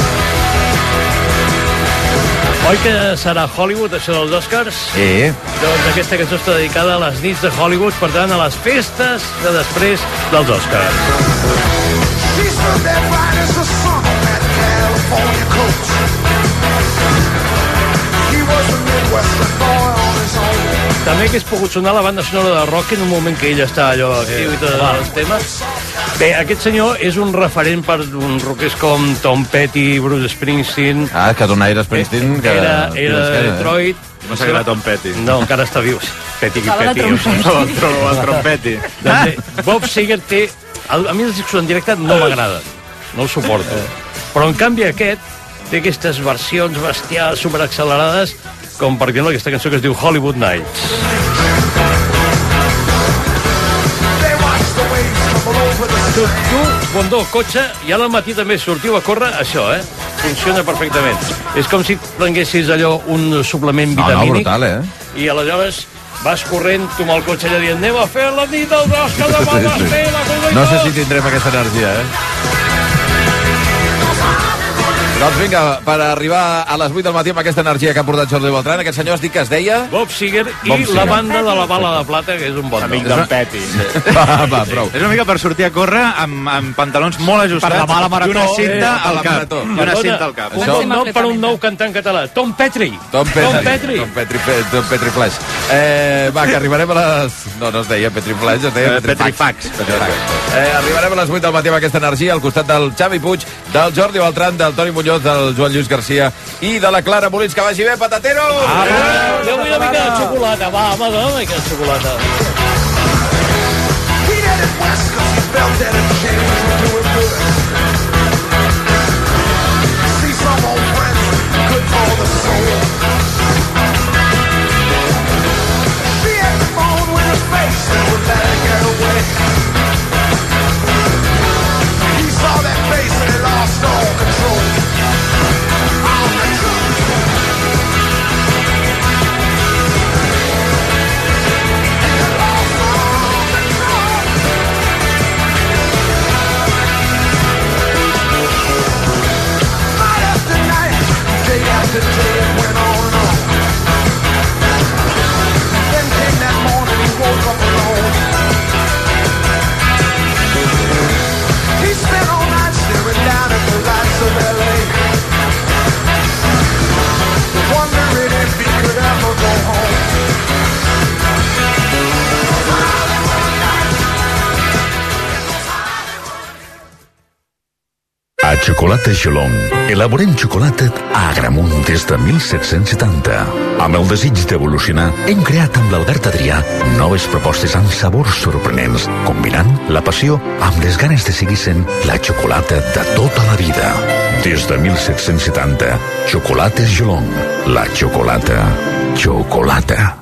Oi que serà Hollywood, això dels Oscars? Sí. Doncs aquesta cançó està dedicada a les nits de Hollywood, per tant, a les festes de després dels Oscars. She stood there bright as the sun on that California coast. He was a Midwestern boy on his own. També hagués pogut sonar la banda sonora de Rocky en un moment que ell està allò actiu i tots els temes. Bé, aquest senyor és un referent per un rockers com Tom Petty, Bruce Springsteen. Ah, que donaire Springsteen... Que... Era, era de eh? Detroit. No sé que era Tom Petty. No, encara està viu. Petty i Estava de Petty. trompet. El, tro, el trompeti. Doncs bé, Bob Seger té... A mi els discos en directe no m'agraden. No els suporto. Però, en canvi, aquest té aquestes versions bestials, superaccelerades, com, per exemple, aquesta cançó que es diu Hollywood Nights. Tu, tu, Bondó, cotxe, i al matí també sortiu a córrer, això, eh? Funciona perfectament. És com si prenguessis allò, un suplement No, no, vitamínic, brutal, eh? i aleshores vas corrent, tu amb el cotxe allà dient anem a fer la nit dels Oscars amb el Basté, la Comunitat. No sé si tindrem aquesta energia, eh? Doncs vinga, per arribar a les vuit del matí amb aquesta energia que ha portat Jordi Beltran, aquest senyor es diu que es deia... Bob Seger i Bob Seger. la banda de la bala de plata, que és un bon Amic nom. d'en Petty. Va, va, prou. És una mica per sortir a córrer amb, amb pantalons molt ajustats Per demà a la marató. i una cinta Eh, a al la cap. marató. I una Perdona, cinta al cap. Un Això- bon nom per un nou cantant català. Tom Petri. Tom Petri. Tom Petri. Tom Petri, Pe- Tom Petri Flash. Eh, va, que arribarem a les... No, no es deia Petri Flash, es deia Eh, Petri Petrifax. Fax. Eh, arribarem a les vuit del matí amb aquesta energia al costat del Xavi Puig, del Jordi Beltran, del Toni Muñoz, del Joan Lluís Garcia i de la Clara Molins. Que vagi bé, patatero! Ah, jo vull una mica de xocolata. Va, home, dona una mica de xocolata. He headed west 'cause he felt that a change would do him good. See some old friends, good for the soul. She had the phone with her face and would let her get away. He saw that face and he lost all control. All control. He lost all control. xocolata Geelong. Elaborem xocolata a Agramunt des de mil set-cents setanta. Amb el desig d'evolucionar, hem creat amb l'Albert Adrià noves propostes amb sabors sorprenents, combinant la passió amb les ganes de seguir sent la xocolata de tota la vida. Des de mil set-cents setanta, Xocolates Geelong. La xocolata. Xocolata.